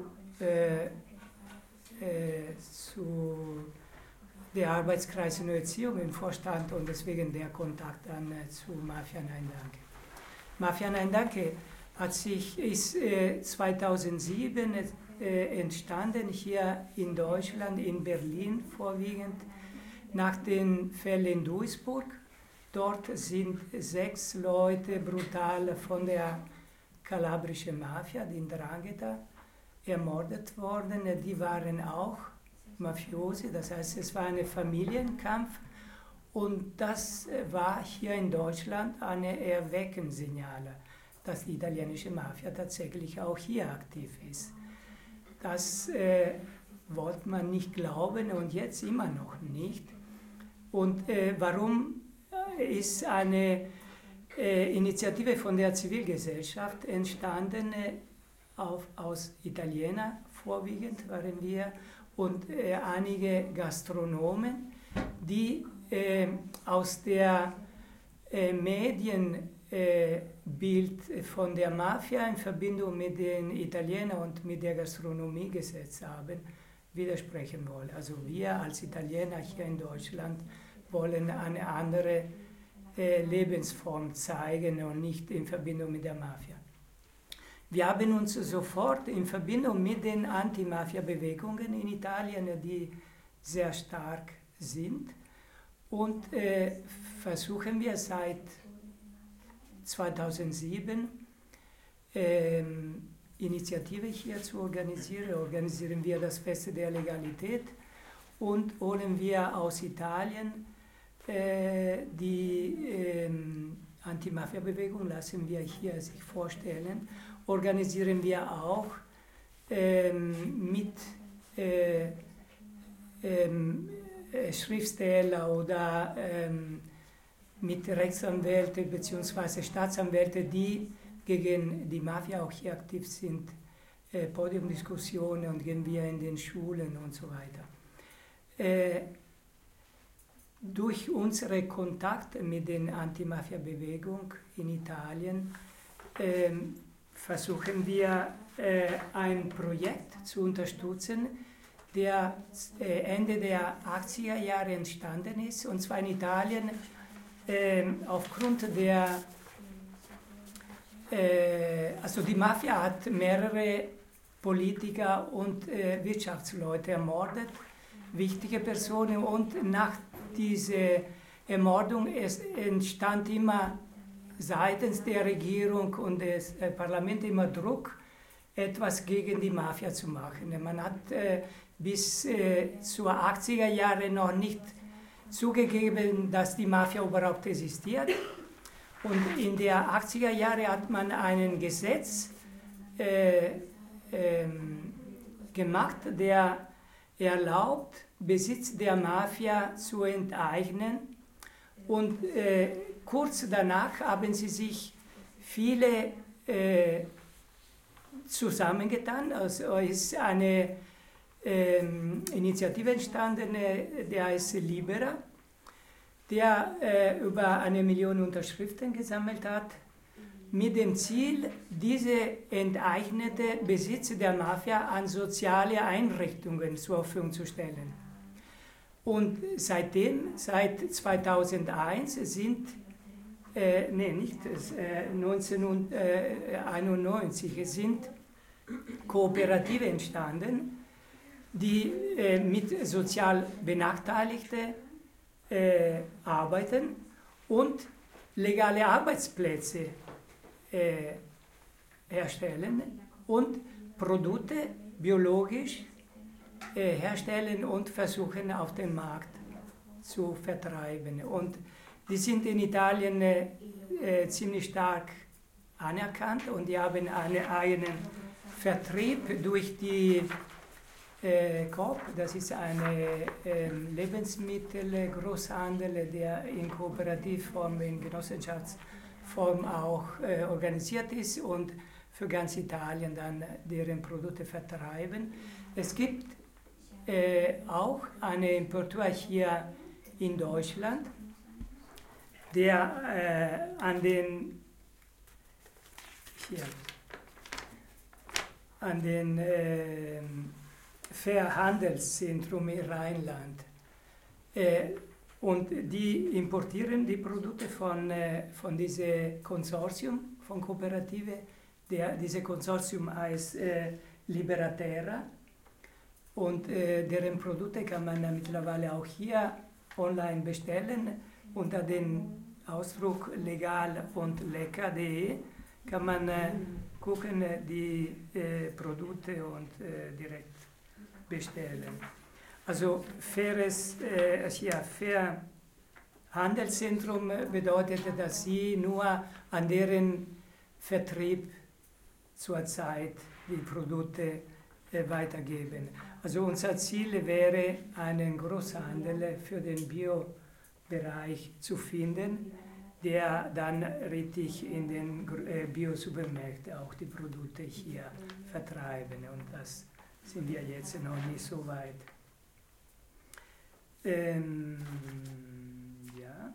der Arbeitskreis Neue Erziehung im Vorstand, und deswegen der Kontakt zu Mafia Nein Danke. Mafia Nein Danke ist 2007 entstanden, hier in Deutschland, in Berlin vorwiegend, nach den Fällen in Duisburg. Dort sind 6 Leute brutal von der kalabrischen Mafia, die 'Ndrangheta, ermordet worden. Die waren auch Mafiosi, das heißt, es war ein Familienkampf, und das war hier in Deutschland ein Erweckenssignal, dass die italienische Mafia tatsächlich auch hier aktiv ist. Das wollte man nicht glauben, und jetzt immer noch nicht. Und warum ist eine Initiative von der Zivilgesellschaft entstanden, aus Italienern vorwiegend waren wir, und einige Gastronomen, die aus der Medienbild von der Mafia in Verbindung mit den Italienern und mit der Gastronomie gesetzt haben, widersprechen wollen. Also wir als Italiener hier in Deutschland wollen eine andere Lebensform zeigen und nicht in Verbindung mit der Mafia. Wir haben uns sofort in Verbindung mit den Anti-Mafia-Bewegungen in Italien, die sehr stark sind, und versuchen wir seit 2007 Initiative hier zu organisieren. Organisieren wir das Fest der Legalität und holen wir aus Italien die Anti-Mafia-Bewegung, lassen wir hier sich vorstellen. Organisieren wir auch mit Schriftsteller oder mit Rechtsanwälten bzw. Staatsanwälten, die gegen die Mafia auch hier aktiv sind, Podiumdiskussionen, und gehen wir in den Schulen und so weiter. Durch unsere Kontakte mit der Anti-Mafia-Bewegung in Italien versuchen wir ein Projekt zu unterstützen, der Ende der 80er Jahre entstanden ist, und zwar in Italien aufgrund der, also die Mafia hat mehrere Politiker und Wirtschaftsleute ermordet, wichtige Personen, und nach dieser Ermordung entstand immer seitens der Regierung und des Parlaments immer Druck, etwas gegen die Mafia zu machen. Man hat bis zur 80er Jahre noch nicht zugegeben, dass die Mafia überhaupt existiert. Und in der 80er Jahre hat man ein Gesetz gemacht, der erlaubt, Besitz der Mafia zu enteignen. Und kurz danach haben sie sich viele zusammengetan. Also ist eine Initiative entstanden, der heißt Libera, der über 1 Million Unterschriften gesammelt hat, mit dem Ziel, diese enteignete Besitz der Mafia an soziale Einrichtungen zur Verfügung zu stellen. Und seitdem, seit 2001, sind, 1991, sind Kooperative entstanden, die mit sozial Benachteiligten arbeiten und legale Arbeitsplätze herstellen und Produkte biologisch herstellen und versuchen auf den Markt zu vertreiben. Und die sind in Italien ziemlich stark anerkannt, und die haben einen eigenen Vertrieb durch die Coop, das ist ein Lebensmittelgroßhandel, der in Kooperativform, in Genossenschaftsform auch organisiert ist und für ganz Italien dann deren Produkte vertreiben. Es gibt auch einen Importeur hier in Deutschland, der an den Fairhandelszentrum im Rheinland. Und die importieren die Produkte von diesem Konsortium, von Kooperative. Dieses Konsortium heißt Liberaterra. Und deren Produkte kann man mittlerweile auch hier online bestellen. Unter dem Ausdruck legal und lecker.de kann man gucken, die Produkte und direkt bestellen. Also fair Handelszentrum bedeutet, dass sie nur an deren Vertrieb zurzeit die Produkte weitergeben. Also unser Ziel wäre, einen Großhandel für den Bio-Bereich zu finden, der dann richtig in den Bio-Supermärkten auch die Produkte hier vertreiben. Und das sind wir jetzt noch nicht so weit. Ja.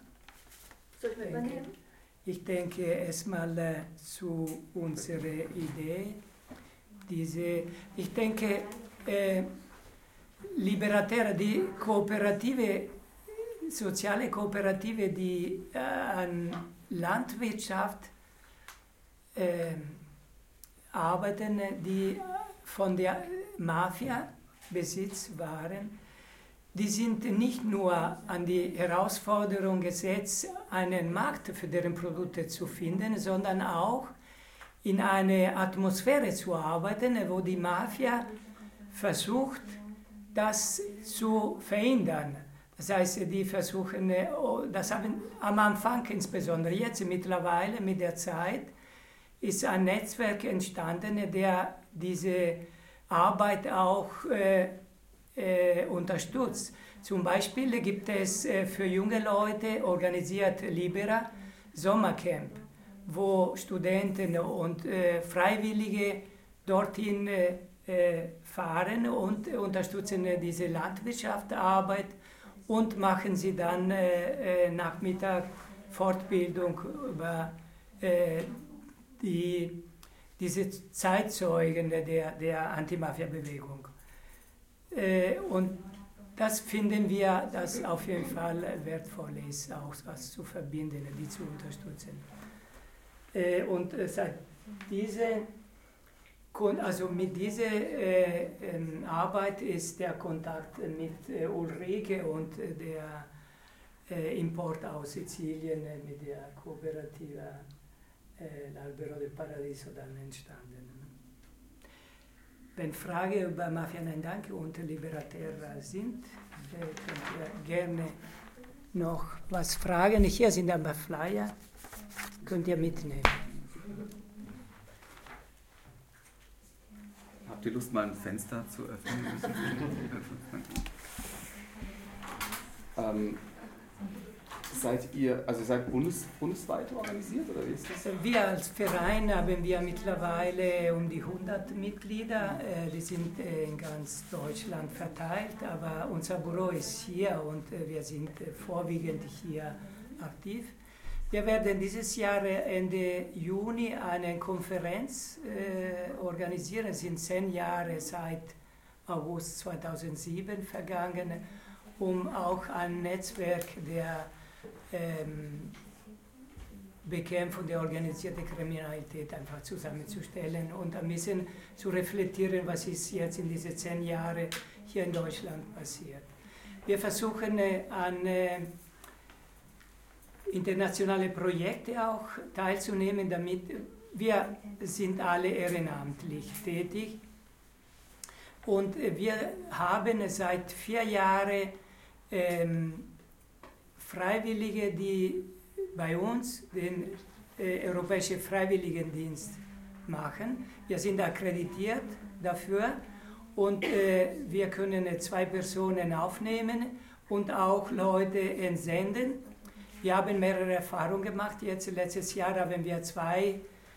Ich denke erstmal zu unserer Idee. Ich denke, Liberaterra, die Kooperative, soziale Kooperative, die an Landwirtschaft Arbeiten, die von der Mafia Besitz waren, die sind nicht nur an die Herausforderung gesetzt, einen Markt für deren Produkte zu finden, sondern auch in eine Atmosphäre zu arbeiten, wo die Mafia versucht, das zu verhindern. Das heißt, die versuchen, das haben am Anfang insbesondere, jetzt mittlerweile mit der Zeit, ist ein Netzwerk entstanden, der diese Arbeit auch unterstützt. Zum Beispiel gibt es für junge Leute organisiert Libera Sommercamp, wo Studenten und Freiwillige dorthin fahren und unterstützen diese Landwirtschaftsarbeit und machen sie dann Nachmittag Fortbildung über diese Zeitzeugen der Anti-Mafia-Bewegung. Und das finden wir, dass auf jeden Fall wertvoll ist, auch was zu verbinden, die zu unterstützen. Und seit mit dieser Arbeit ist der Kontakt mit Ulrike und der Import aus Sizilien mit der Kooperativa L'Albero del Paradiso dann entstanden. Wenn Fragen über Mafia Nein Danke und Liberaterra sind, könnt ihr gerne noch was fragen. Hier sind aber Flyer, könnt ihr mitnehmen. Habt ihr Lust, mal ein Fenster zu öffnen? Seid ihr bundesweit organisiert oder wie ist das? Wir als Verein haben wir mittlerweile um die 100 Mitglieder. Die sind in ganz Deutschland verteilt, aber unser Büro ist hier und wir sind vorwiegend hier aktiv. Wir werden dieses Jahr Ende Juni eine Konferenz organisieren. Es sind 10 Jahre seit August 2007 vergangen, um auch ein Netzwerk der Bekämpfung der organisierten Kriminalität einfach zusammenzustellen und ein bisschen zu reflektieren, was ist jetzt in diesen 10 Jahren hier in Deutschland passiert. Wir versuchen an internationale Projekte auch teilzunehmen, damit wir sind alle ehrenamtlich tätig und wir haben seit 4 Jahren Freiwillige, die bei uns den Europäischen Freiwilligendienst machen. Wir sind akkreditiert dafür und wir können 2 Personen aufnehmen und auch Leute entsenden. Wir haben mehrere Erfahrungen gemacht. Letztes Jahr haben wir 2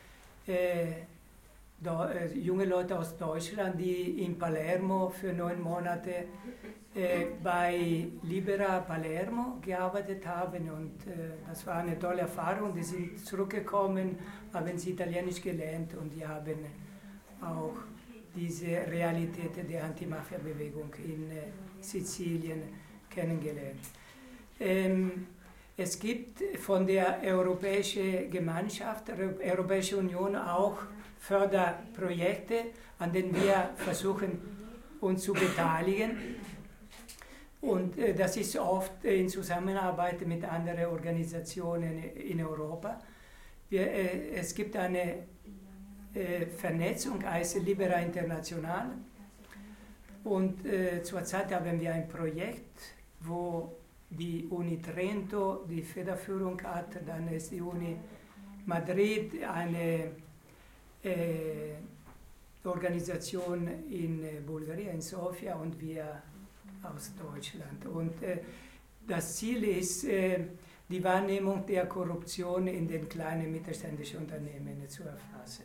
junge Leute aus Deutschland, die in Palermo für 9 Monate bei Libera Palermo gearbeitet haben und das war eine tolle Erfahrung. Die sind zurückgekommen, haben sie Italienisch gelernt und die haben auch diese Realität der Anti-Mafia-Bewegung in Sizilien kennengelernt. Es gibt von der Europäischen Gemeinschaft, der Europäischen Union auch Förderprojekte, an denen wir versuchen, uns zu beteiligen. Und das ist oft in Zusammenarbeit mit anderen Organisationen in Europa. Es gibt eine Vernetzung, heißt Libera International. Und zurzeit haben wir ein Projekt, wo die Uni Trento die Federführung hat, dann ist die Uni Madrid eine Organisation in Bulgarien, in Sofia und wir aus Deutschland. Und das Ziel ist, die Wahrnehmung der Korruption in den kleinen mittelständischen Unternehmen zu erfassen.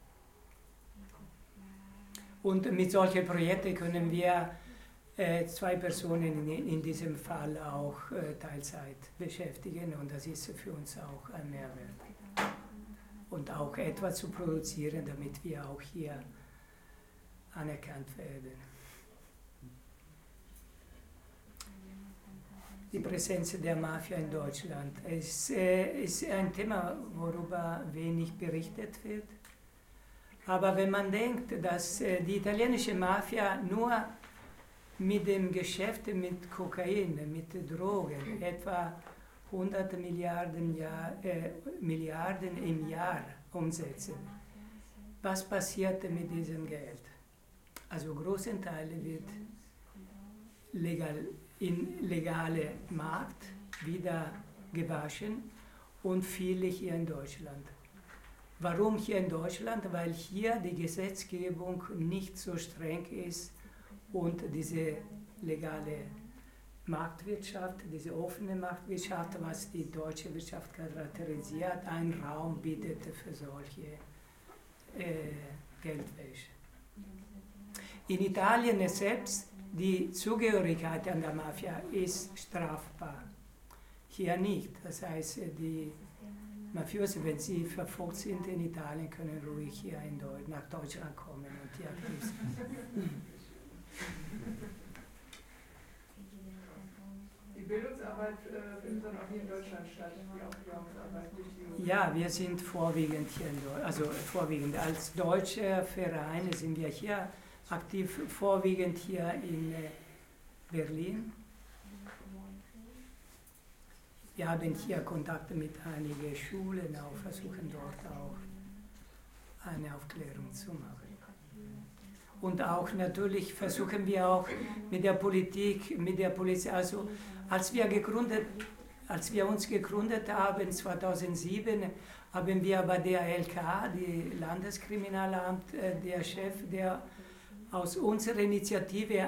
Und mit solchen Projekten können wir 2 Personen in diesem Fall auch Teilzeit beschäftigen und das ist für uns auch ein Mehrwert. Und auch etwas zu produzieren, damit wir auch hier anerkannt werden. Die Präsenz der Mafia in Deutschland. Es ist ein Thema, worüber wenig berichtet wird. Aber wenn man denkt, dass die italienische Mafia nur mit dem Geschäft mit Kokain, mit Drogen, etwa 100 Milliarden im Jahr umsetzen, was passiert mit diesem Geld? Also großen Teil wird in legale Markt wieder gewaschen und viele hier in Deutschland. Warum hier in Deutschland? Weil hier die Gesetzgebung nicht so streng ist und diese legale Marktwirtschaft, diese offene Marktwirtschaft, was die deutsche Wirtschaft charakterisiert, einen Raum bietet für solche Geldwäsche. In Italien selbst, die Zugehörigkeit an der Mafia ist strafbar. Hier nicht. Das heißt, die Mafiosi, wenn sie verfolgt sind in Italien, können ruhig hier nach Deutschland kommen und hier aktiv sein. Die Bildungsarbeit findet dann auch hier in Deutschland statt, die Aufklärungsarbeit durch die. Ja, wir sind vorwiegend hier in Deutschland, also vorwiegend als deutsche Vereine sind wir hier aktiv, vorwiegend hier in Berlin. Wir haben hier Kontakte mit einigen Schulen, auch versuchen dort auch eine Aufklärung zu machen. Und auch natürlich versuchen wir auch mit der Politik, mit der Polizei, also als wir uns gegründet haben, 2007, haben wir bei der LK, die Landeskriminalamt, der Chef, der aus unserer Initiative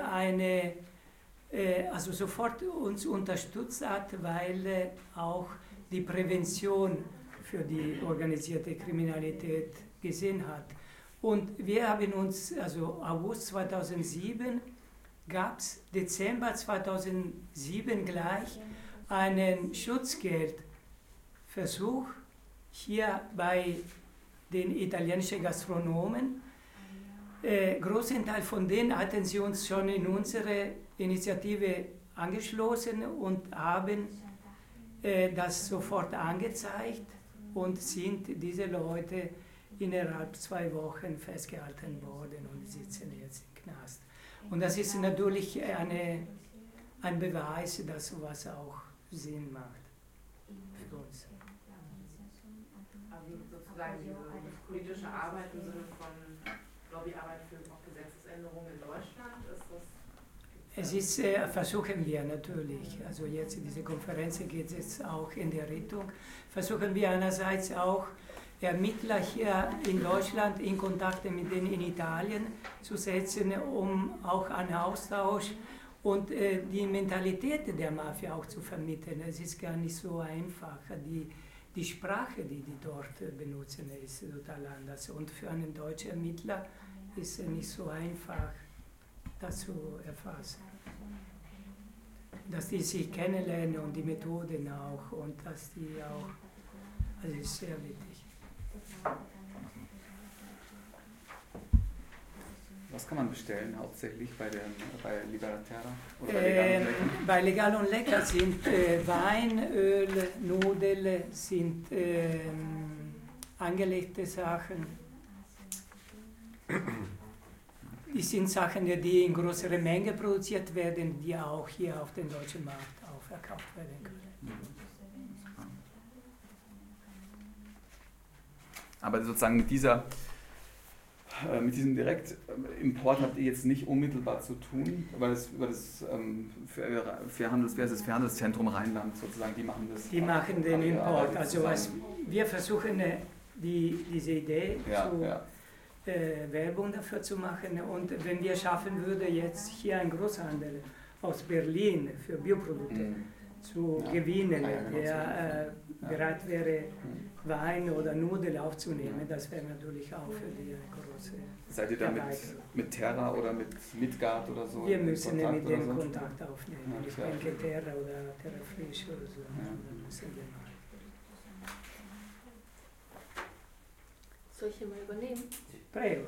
also sofort uns unterstützt hat, weil auch die Prävention für die organisierte Kriminalität gesehen hat. Und wir haben uns, also August 2007, gab es Dezember 2007 gleich einen Schutzgeldversuch hier bei den italienischen Gastronomen. Großen Teil von denen hatten sie uns schon in unsere Initiative angeschlossen und haben das sofort angezeigt und sind diese Leute innerhalb 2 Wochen festgehalten worden und sitzen jetzt im Knast. Und das ist natürlich ein Beweis, dass sowas auch Sinn macht für uns. Also sozusagen diese politische Arbeit im Sinne von Lobbyarbeit für auch Gesetzesänderungen in Deutschland, ist das? Es ist, versuchen wir natürlich, also jetzt in dieser Konferenz geht es auch in der Richtung, versuchen wir einerseits auch Ermittler hier in Deutschland in Kontakte mit denen in Italien zu setzen, um auch einen Austausch und die Mentalität der Mafia auch zu vermitteln. Es ist gar nicht so einfach. Die Sprache, die dort benutzen, ist total anders. Und für einen deutschen Ermittler ist es nicht so einfach, das zu erfassen. Dass die sich kennenlernen und die Methoden auch und dass die auch, also ist sehr wichtig. Was kann man bestellen hauptsächlich bei Libera Terra? Oder bei Legal und Lecker sind Wein, Öl, Nudeln, sind angelegte Sachen. Die sind Sachen, die in größerer Menge produziert werden, die auch hier auf dem deutschen Markt auch verkauft werden können. Aber sozusagen mit diesem Direktimport habt ihr jetzt nicht unmittelbar zu tun, weil es über das Fairhandelszentrum Rheinland sozusagen, die machen das. Die machen den Import. Also wir versuchen diese Idee Werbung dafür zu machen. Und wenn wir schaffen würden, jetzt hier einen Großhandel aus Berlin für Bioprodukte zu gewinnen, der bereit wäre, Wein oder Nudeln aufzunehmen, das wäre natürlich auch für die eine große. Seid ihr da mit Terra oder mit Midgard oder so? Wir müssen mit dem Kontakt aufnehmen. Ich denke Terra oder Terra Frisch oder so. Ja. Müssen wir mal. Soll ich hier mal übernehmen? Prego.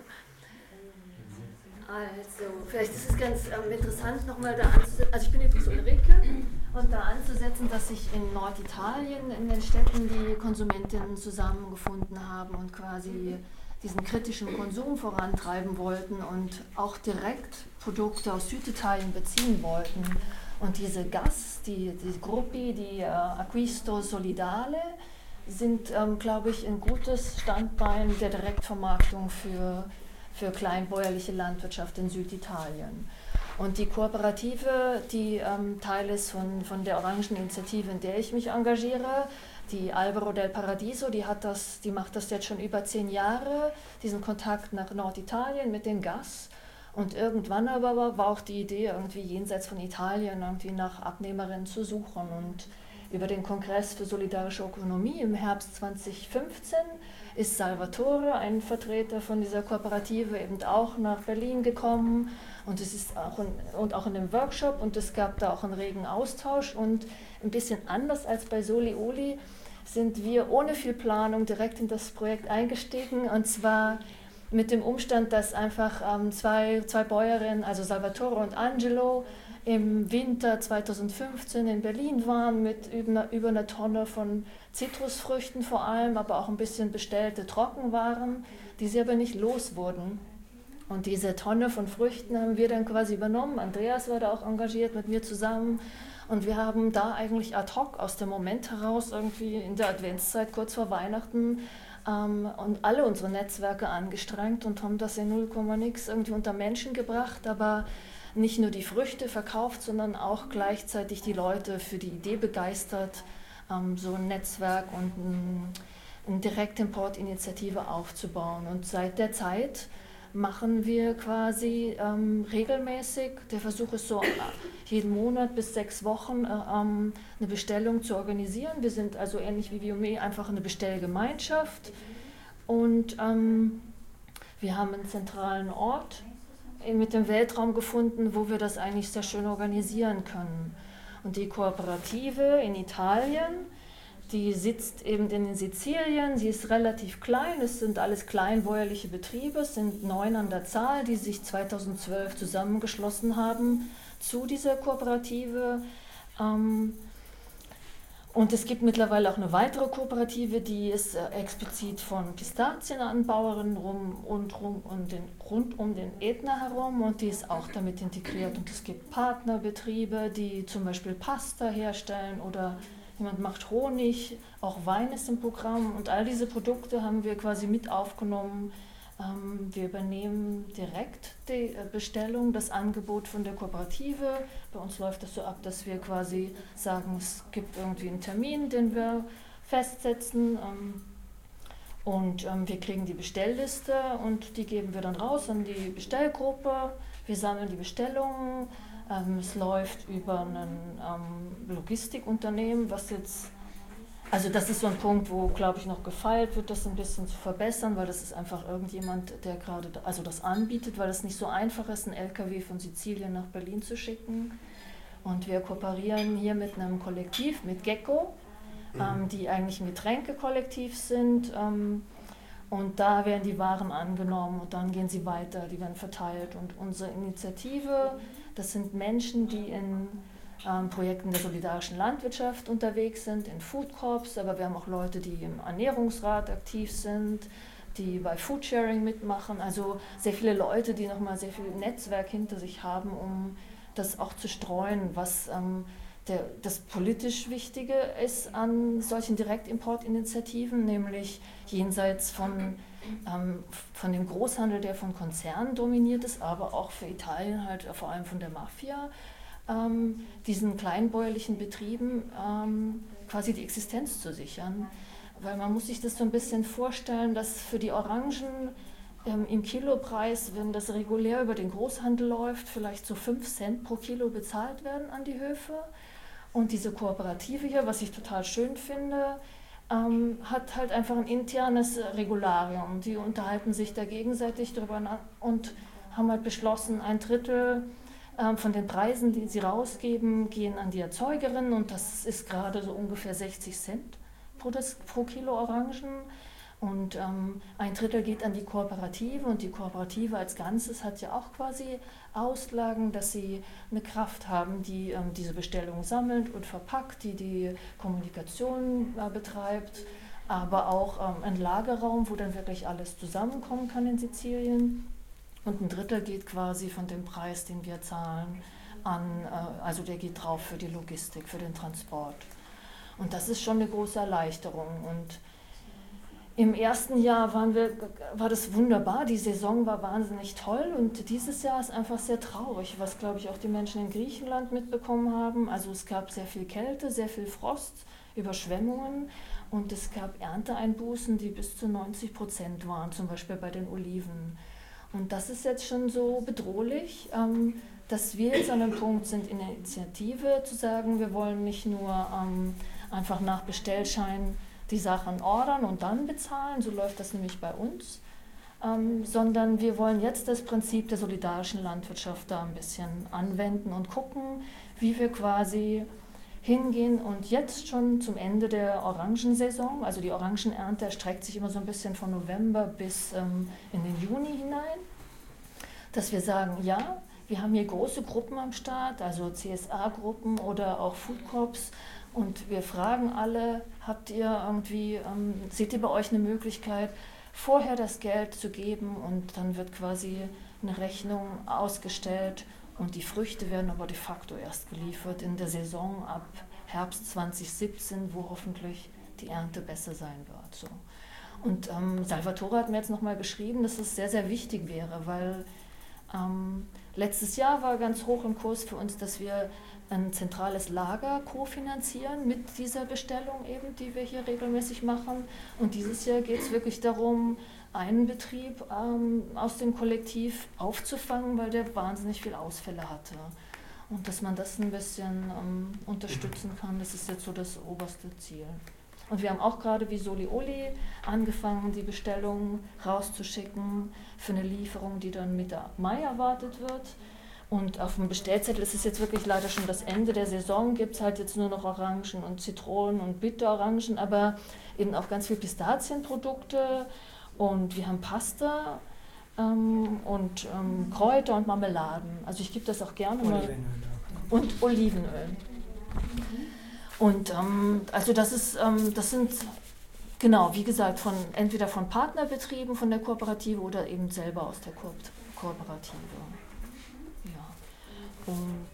Also, vielleicht ist es ganz interessant, nochmal da anzusetzen. Also, ich bin übrigens Ulrike und da anzusetzen, dass sich in Norditalien, in den Städten, die Konsumentinnen zusammengefunden haben und quasi diesen kritischen Konsum vorantreiben wollten und auch direkt Produkte aus Süditalien beziehen wollten. Und diese GAS, die Gruppi, die Acquisto Solidale, sind, glaube ich, ein gutes Standbein der Direktvermarktung für kleinbäuerliche Landwirtschaft in Süditalien. Und die Kooperative, die Teil ist von der Orangeninitiative, in der ich mich engagiere, die Albero del Paradiso, die macht das jetzt schon über 10 Jahre, diesen Kontakt nach Norditalien mit den GAS. Und irgendwann aber war auch die Idee, irgendwie jenseits von Italien irgendwie nach Abnehmerinnen zu suchen. Und über den Kongress für solidarische Ökonomie im Herbst 2015 ist Salvatore, ein Vertreter von dieser Kooperative, eben auch nach Berlin gekommen. Und es ist auch in dem Workshop, und es gab da auch einen regen Austausch. Und ein bisschen anders als bei Soli Oli sind wir ohne viel Planung direkt in das Projekt eingestiegen, und zwar mit dem Umstand, dass einfach zwei Bäuerinnen, also Salvatore und Angelo, im Winter 2015 in Berlin waren mit über einer Tonne von Zitrusfrüchten vor allem, aber auch ein bisschen bestellte Trockenwaren, die sie aber nicht los wurden. Und diese Tonne von Früchten haben wir dann quasi übernommen. Andreas war da auch engagiert mit mir zusammen. Und wir haben da eigentlich ad hoc aus dem Moment heraus irgendwie in der Adventszeit kurz vor Weihnachten und alle unsere Netzwerke angestrengt und haben das in 0,nix irgendwie unter Menschen gebracht, aber nicht nur die Früchte verkauft, sondern auch gleichzeitig die Leute für die Idee begeistert, so ein Netzwerk und eine Direktimportinitiative aufzubauen. Und seit der Zeit machen wir quasi regelmäßig, der Versuch ist so, jeden Monat bis 6 Wochen eine Bestellung zu organisieren. Wir sind also ähnlich wie Viome einfach eine Bestellgemeinschaft, und wir haben einen zentralen Ort mit dem Weltraum gefunden, wo wir das eigentlich sehr schön organisieren können. Und die Kooperative in Italien, die sitzt eben in Sizilien, sie ist relativ klein, es sind alles kleinbäuerliche Betriebe, es sind 9 an der Zahl, die sich 2012 zusammengeschlossen haben zu dieser Kooperative. Und es gibt mittlerweile auch eine weitere Kooperative, die ist explizit von Pistazienanbauerinnen rund um den Ätna herum, und die ist auch damit integriert. Und es gibt Partnerbetriebe, die zum Beispiel Pasta herstellen, oder jemand macht Honig, auch Wein ist im Programm, und all diese Produkte haben wir quasi mit aufgenommen. Wir übernehmen direkt die Bestellung, das Angebot von der Kooperative. Bei uns läuft das so ab, dass wir quasi sagen, es gibt irgendwie einen Termin, den wir festsetzen, und wir kriegen die Bestellliste und die geben wir dann raus an die Bestellgruppe. Wir sammeln die Bestellungen. Es läuft über ein Logistikunternehmen, was jetzt, also das ist so ein Punkt, wo, glaube ich, noch gefeilt wird, das ein bisschen zu verbessern, weil das ist einfach irgendjemand, der gerade das anbietet, weil es nicht so einfach ist, einen LKW von Sizilien nach Berlin zu schicken. Und wir kooperieren hier mit einem Kollektiv, mit Gecko, die eigentlich ein Getränkekollektiv sind. Und da werden die Waren angenommen und dann gehen sie weiter, die werden verteilt. Und unsere Initiative, das sind Menschen, die in Projekten der solidarischen Landwirtschaft unterwegs sind, in Food Corps, aber wir haben auch Leute, die im Ernährungsrat aktiv sind, die bei Foodsharing mitmachen, also sehr viele Leute, die nochmal sehr viel Netzwerk hinter sich haben, um das auch zu streuen, was das politisch Wichtige ist an solchen Direktimportinitiativen, nämlich jenseits von dem Großhandel, der von Konzernen dominiert ist, aber auch für Italien halt vor allem von der Mafia, diesen kleinbäuerlichen Betrieben quasi die Existenz zu sichern. Weil man muss sich das so ein bisschen vorstellen, dass für die Orangen im Kilopreis, wenn das regulär über den Großhandel läuft, vielleicht so 5 Cent pro Kilo bezahlt werden an die Höfe. Und diese Kooperative hier, was ich total schön finde, hat halt einfach ein internes Regularium. Die unterhalten sich da gegenseitig drüber und haben halt beschlossen, 1/3 von den Preisen, die sie rausgeben, gehen an die Erzeugerinnen, und das ist gerade so ungefähr 60 Cent pro Kilo Orangen. Und 1/3 geht an die Kooperative, und die Kooperative als Ganzes hat ja auch quasi Auslagen, dass sie eine Kraft haben, die diese Bestellung sammelt und verpackt, die Kommunikation betreibt. aber auch ein Lagerraum, wo dann wirklich alles zusammenkommen kann in Sizilien. Und ein Drittel geht quasi von dem Preis, den wir zahlen, also der geht drauf für die Logistik, für den Transport. Und das ist schon eine große Erleichterung. Und im ersten Jahr war das wunderbar, die Saison war wahnsinnig toll und dieses Jahr ist einfach sehr traurig, was, glaube ich, auch die Menschen in Griechenland mitbekommen haben. Also es gab sehr viel Kälte, sehr viel Frost, Überschwemmungen und es gab Ernteeinbußen, die bis zu 90% waren, zum Beispiel bei den Oliven. Und das ist jetzt schon so bedrohlich, dass wir jetzt an einem Punkt sind, in der Initiative zu sagen, wir wollen nicht nur einfach nach Bestellschein die Sachen ordern und dann bezahlen, so läuft das nämlich bei uns, sondern wir wollen jetzt das Prinzip der solidarischen Landwirtschaft da ein bisschen anwenden und gucken, wie wir quasi hingehen und jetzt schon zum Ende der Orangensaison, also die Orangenernte erstreckt sich immer so ein bisschen von November bis in den Juni hinein, dass wir sagen, ja, wir haben hier große Gruppen am Start, also CSA-Gruppen oder auch Food Corps, und wir fragen alle, seht ihr bei euch eine Möglichkeit, vorher das Geld zu geben und dann wird quasi eine Rechnung ausgestellt und die Früchte werden aber de facto erst geliefert in der Saison ab Herbst 2017, wo hoffentlich die Ernte besser sein wird. So. Und Salvatore hat mir jetzt nochmal geschrieben, dass es sehr, sehr wichtig wäre, weil letztes Jahr war ganz hoch im Kurs für uns, dass wir ein zentrales Lager kofinanzieren mit dieser Bestellung eben, die wir hier regelmäßig machen. Und dieses Jahr geht es wirklich darum, einen Betrieb aus dem Kollektiv aufzufangen, weil der wahnsinnig viel Ausfälle hatte. Und dass man das ein bisschen unterstützen kann, das ist jetzt so das oberste Ziel. Und wir haben auch gerade wie Solioli angefangen, die Bestellungen rauszuschicken für eine Lieferung, die dann Mitte Mai erwartet wird. Und auf dem Bestellzettel ist es jetzt wirklich leider schon das Ende der Saison, gibt es halt jetzt nur noch Orangen und Zitronen und Bitterorangen, aber eben auch ganz viel Pistazienprodukte und wir haben Pasta und Kräuter und Marmeladen. Also ich gebe das auch gerne mal. Und Olivenöl. Und also das sind genau, wie gesagt, entweder von Partnerbetrieben, von der Kooperative oder eben selber aus der Kooperative. Ja. Und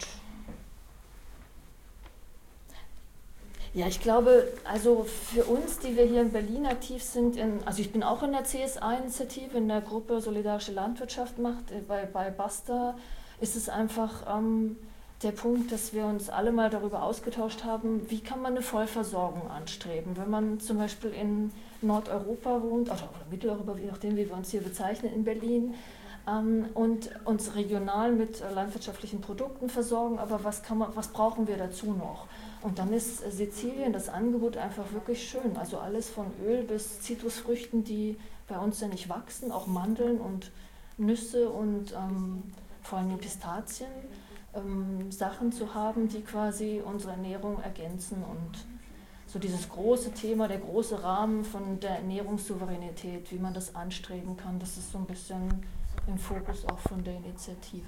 ja, ich glaube, also für uns, die wir hier in Berlin aktiv sind, also ich bin auch in der CSA-Initiative, in der Gruppe Solidarische Landwirtschaft macht, bei BASTA ist es einfach der Punkt, dass wir uns alle mal darüber ausgetauscht haben, wie kann man eine Vollversorgung anstreben. Wenn man zum Beispiel in Nordeuropa wohnt, oder Mitteleuropa, je nachdem, wie wir uns hier bezeichnen, in Berlin, und uns regional mit landwirtschaftlichen Produkten versorgen, aber was brauchen wir dazu noch? Und dann ist Sizilien, das Angebot einfach wirklich schön. Also alles von Öl bis Zitrusfrüchten, die bei uns ja nicht wachsen, auch Mandeln und Nüsse und vor allem Pistazien, Sachen zu haben, die quasi unsere Ernährung ergänzen. Und so dieses große Thema, der große Rahmen von der Ernährungssouveränität, wie man das anstreben kann, das ist so ein bisschen im Fokus auch von der Initiative.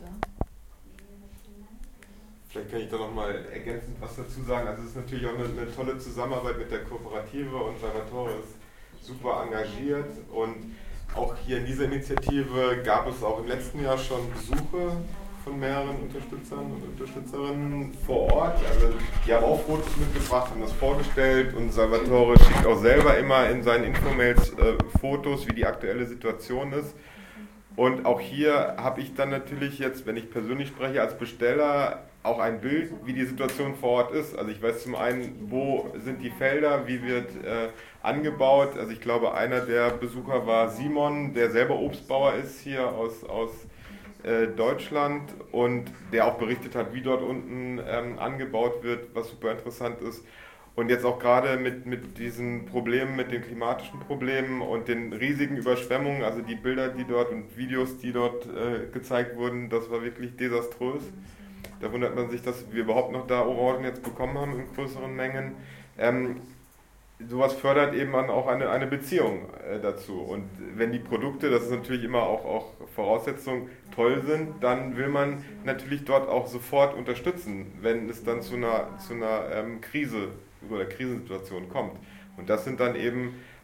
Vielleicht kann ich da nochmal ergänzend was dazu sagen. Also es ist natürlich auch eine tolle Zusammenarbeit mit der Kooperative und Salvatore ist super engagiert und auch hier in dieser Initiative gab es auch im letzten Jahr schon Besuche von mehreren Unterstützern und Unterstützerinnen vor Ort. Also die haben auch Fotos mitgebracht, haben das vorgestellt und Salvatore schickt auch selber immer in seinen Infomails Fotos, wie die aktuelle Situation ist. Und auch hier habe ich dann natürlich jetzt, wenn ich persönlich spreche, als Besteller auch ein Bild, wie die Situation vor Ort ist. Also ich weiß zum einen, wo sind die Felder, wie wird angebaut. Also ich glaube, einer der Besucher war Simon, der selber Obstbauer ist hier aus Deutschland und der auch berichtet hat, wie dort unten angebaut wird, was super interessant ist. Und jetzt auch gerade mit diesen Problemen, mit den klimatischen Problemen und den riesigen Überschwemmungen, also die Bilder, die dort und Videos, die dort gezeigt wurden, das war wirklich desaströs. Da wundert man sich, dass wir überhaupt noch da Orangen jetzt bekommen haben in größeren Mengen. Sowas fördert eben auch eine Beziehung dazu. Und wenn die Produkte, das ist natürlich immer auch Voraussetzung, toll sind, dann will man natürlich dort auch sofort unterstützen, wenn es dann zu einer Krise oder Krisensituation kommt. Und das sind dann eben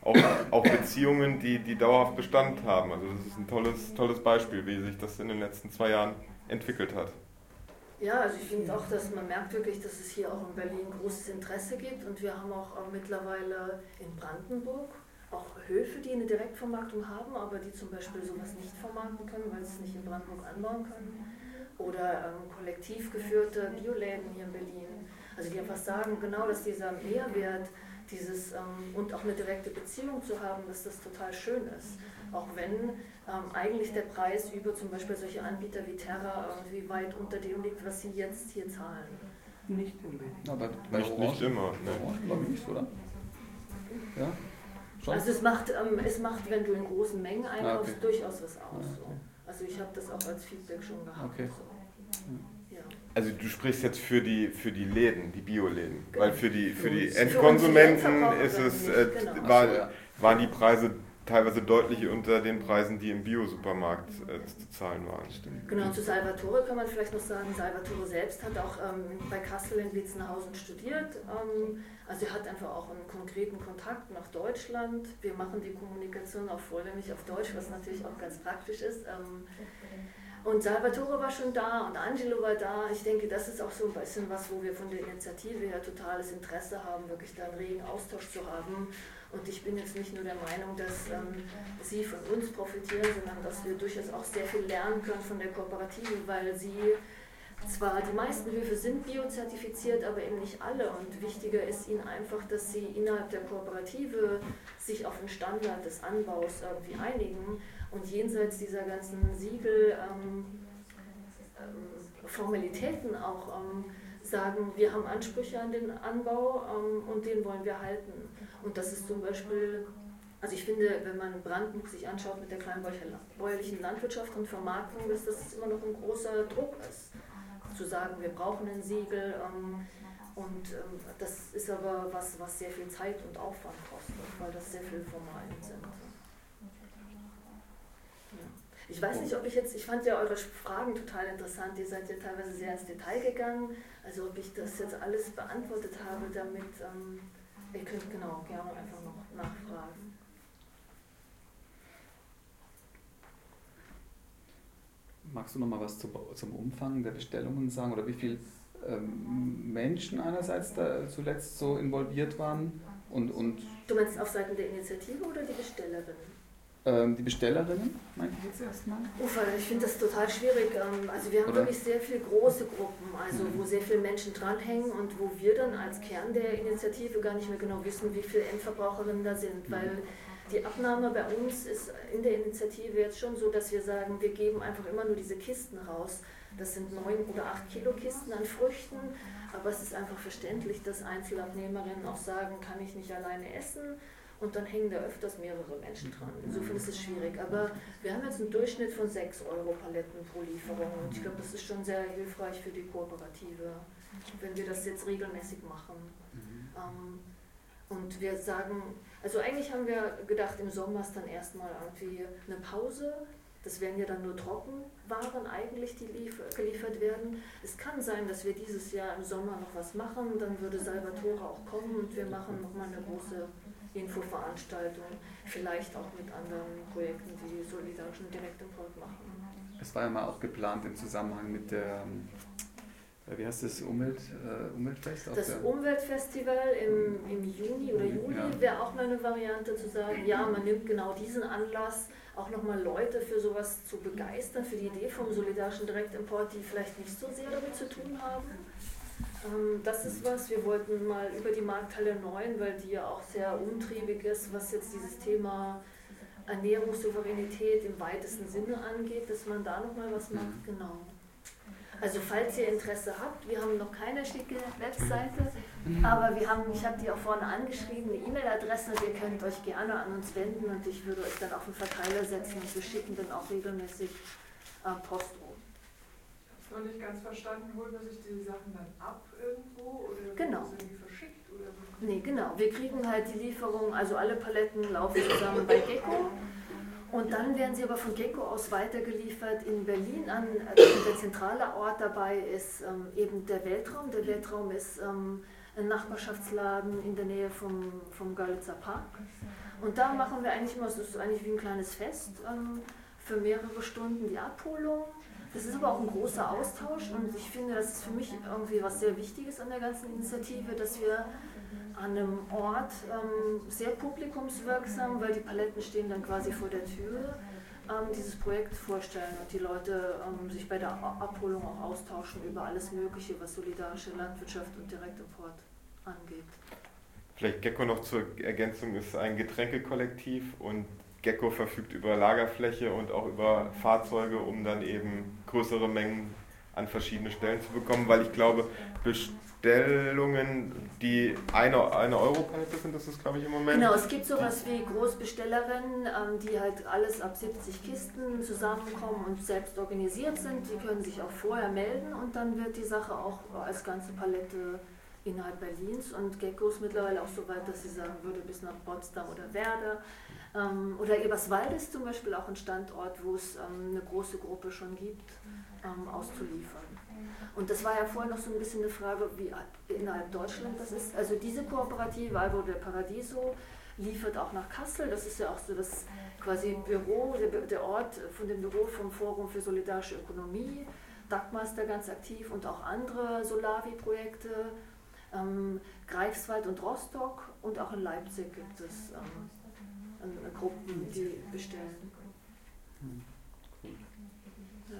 auch Beziehungen, die dauerhaft Bestand haben. Also das ist ein tolles Beispiel, wie sich das in den letzten 2 Jahren entwickelt hat. Ja, also ich finde auch, dass man merkt wirklich, dass es hier auch in Berlin großes Interesse gibt und wir haben auch mittlerweile in Brandenburg auch Höfe, die eine Direktvermarktung haben, aber die zum Beispiel sowas nicht vermarkten können, weil sie es nicht in Brandenburg anbauen können. Oder kollektiv geführte Bioläden hier in Berlin. Also die einfach sagen, genau, dass dieser Mehrwert und auch eine direkte Beziehung zu haben, dass das total schön ist. Auch wenn eigentlich der Preis über zum Beispiel solche Anbieter wie Terra irgendwie weit unter dem liegt, was sie jetzt hier zahlen. Nicht unbedingt. Aber Nicht immer. Ne? Glaube ich nicht, oder? Ja? Schon? Also es macht, wenn du in großen Mengen einkaufst, durchaus was aus. So. Also ich habe das auch als Feedback schon gehabt. Okay. So. Ja. Also du sprichst jetzt für die Läden, die Bioläden, Genau. weil für die Für Endkonsumenten uns ist es, genau. waren die Preise teilweise deutlich unter den Preisen, die im Biosupermarkt zu zahlen waren. Genau, zu Salvatore kann man vielleicht noch sagen, Salvatore selbst hat auch bei Kassel in Witzenhausen studiert, also er hat einfach auch einen konkreten Kontakt nach Deutschland. Wir machen die Kommunikation auch vornehmlich auf Deutsch, was natürlich auch ganz praktisch ist. Und Salvatore war schon da und Angelo war da. Ich denke, das ist auch so ein bisschen was, wo wir von der Initiative her totales Interesse haben, wirklich da einen regen Austausch zu haben. Und ich bin jetzt nicht nur der Meinung, dass sie von uns profitieren, sondern dass wir durchaus auch sehr viel lernen können von der Kooperative, weil sie zwar, die meisten Höfe sind biozertifiziert, aber eben nicht alle. Und wichtiger ist ihnen einfach, dass sie innerhalb der Kooperative sich auf den Standard des Anbaus irgendwie einigen und jenseits dieser ganzen Siegel, Formalitäten auch sagen, wir haben Ansprüche an den Anbau und den wollen wir halten. Und das ist zum Beispiel, also ich finde, wenn man Brandenburg sich anschaut mit der kleinbäuerlichen Landwirtschaft und Vermarktung, dass das immer noch ein großer Druck ist. Zu sagen, wir brauchen ein Siegel und das ist aber was sehr viel Zeit und Aufwand kostet, weil das sehr viel Formalien sind. Ja. Ich weiß nicht, ob ich fand ja eure Fragen total interessant, ihr seid ja teilweise sehr ins Detail gegangen, also ob ich das jetzt alles beantwortet habe, damit, ihr könnt genau gerne einfach noch nachfragen. Magst du noch mal was zum Umfang der Bestellungen sagen oder wie viele Menschen einerseits da zuletzt so involviert waren und Du meinst auf Seiten der Initiative oder die Bestellerinnen? Die Bestellerinnen, meinte ich jetzt erstmal? Ich finde das total schwierig. Also wir haben wirklich sehr viele große Gruppen, also wo sehr viele Menschen dranhängen und wo wir dann als Kern der Initiative gar nicht mehr genau wissen, wie viele Endverbraucherinnen da sind, weil die Abnahme bei uns ist in der Initiative jetzt schon so, dass wir sagen, wir geben einfach immer nur diese Kisten raus. Das sind 9 oder 8 Kilo Kisten an Früchten, aber es ist einfach verständlich, dass Einzelabnehmerinnen auch sagen, kann ich nicht alleine essen. Und dann hängen da öfters mehrere Menschen dran. Insofern ist es schwierig. Aber wir haben jetzt einen Durchschnitt von 6 Euro Paletten pro Lieferung. Und ich glaube, das ist schon sehr hilfreich für die Kooperative, wenn wir das jetzt regelmäßig machen. Und wir sagen, also eigentlich haben wir gedacht, im Sommer ist dann erstmal irgendwie eine Pause. Das wären ja dann nur Trockenwaren eigentlich, die geliefert werden. Es kann sein, dass wir dieses Jahr im Sommer noch was machen. Dann würde Salvatore auch kommen und wir machen nochmal eine große Infoveranstaltung, vielleicht auch mit anderen Projekten, die solidarischen Direktimport machen. Es war ja mal auch geplant im Zusammenhang mit der, wie heißt das, Umweltfest? Das Umweltfestival im Juni oder Juli wäre auch mal eine Variante zu sagen, ja, man nimmt genau diesen Anlass, auch nochmal Leute für sowas zu begeistern, für die Idee vom solidarischen Direktimport, die vielleicht nicht so sehr damit zu tun haben. Das ist was, wir wollten mal über die Markthalle 9, weil die ja auch sehr umtriebig ist, was jetzt dieses Thema Ernährungssouveränität im weitesten Sinne angeht, dass man da nochmal was macht, genau. Also falls ihr Interesse habt, wir haben noch keine schicke Webseite, aber ich habe die auch vorne angeschrieben, eine E-Mail-Adresse, ihr könnt euch gerne an uns wenden und ich würde euch dann auf den Verteiler setzen und wir schicken dann auch regelmäßig Post rum. Ich habe noch nicht ganz verstanden, holt man sich die Sachen dann ab irgendwo oder genau. sind die verschickt? Oder nee, genau. Wir kriegen halt die Lieferung, also alle Paletten laufen zusammen bei Gecko und dann werden sie aber von Gecko aus weitergeliefert in Berlin an. Also der zentrale Ort dabei ist eben der Weltraum. Der Weltraum ist einen Nachbarschaftsladen in der Nähe vom Görlitzer Park. Und da machen wir eigentlich immer, es ist eigentlich wie ein kleines Fest, für mehrere Stunden die Abholung. Das ist aber auch ein großer Austausch und ich finde, das ist für mich irgendwie was sehr Wichtiges an der ganzen Initiative, dass wir an einem Ort sehr publikumswirksam, weil die Paletten stehen dann quasi vor der Tür, dieses Projekt vorstellen und die Leute sich bei der Abholung auch austauschen über alles Mögliche, was solidarische Landwirtschaft und Direktimport angeht. Vielleicht Gecko noch zur Ergänzung, ist ein Getränkekollektiv und Gecko verfügt über Lagerfläche und auch über Fahrzeuge, um dann eben größere Mengen an verschiedene Stellen zu bekommen, weil ich glaube, Bestellungen, die eine Euro-Palette sind, das ist glaube ich im Moment. Genau, es gibt sowas wie Großbestellerinnen, die halt alles ab 70 Kisten zusammenkommen und selbst organisiert sind. Die können sich auch vorher melden und dann wird die Sache auch als ganze Palette innerhalb Berlins und Gecko ist mittlerweile auch so weit, dass sie sagen würde, bis nach Potsdam oder Werder. Oder Eberswalde ist zum Beispiel auch ein Standort, wo es eine große Gruppe schon gibt, auszuliefern. Und das war ja vorher noch so ein bisschen eine Frage, wie innerhalb Deutschland das ist. Also diese Kooperative, Albo del Paradiso, liefert auch nach Kassel. Das ist ja auch so das quasi Büro, der Ort von dem Büro vom Forum für solidarische Ökonomie. Dagmar ist da ganz aktiv und auch andere Solavi-Projekte. Greifswald und Rostock und auch in Leipzig gibt es Gruppen, die bestellen. Ja.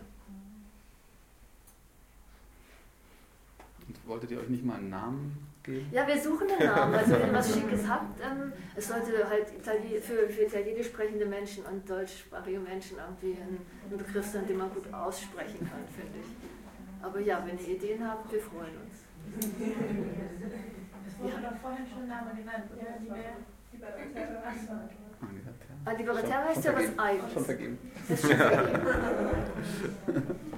Und wolltet ihr euch nicht mal einen Namen geben? Ja, wir suchen einen Namen. Also wenn ihr was Schickes habt, es sollte halt für Italienisch sprechende Menschen und deutschsprachige Menschen irgendwie ein Begriff sein, den man gut aussprechen kann, finde ich. Aber ja, wenn ihr Ideen habt, wir freuen uns. Es wurde doch vorhin schon ein Name genannt, oder? Libertaire heißt ja was Eigenes. Schon vergeben. Das ist schon vergeben.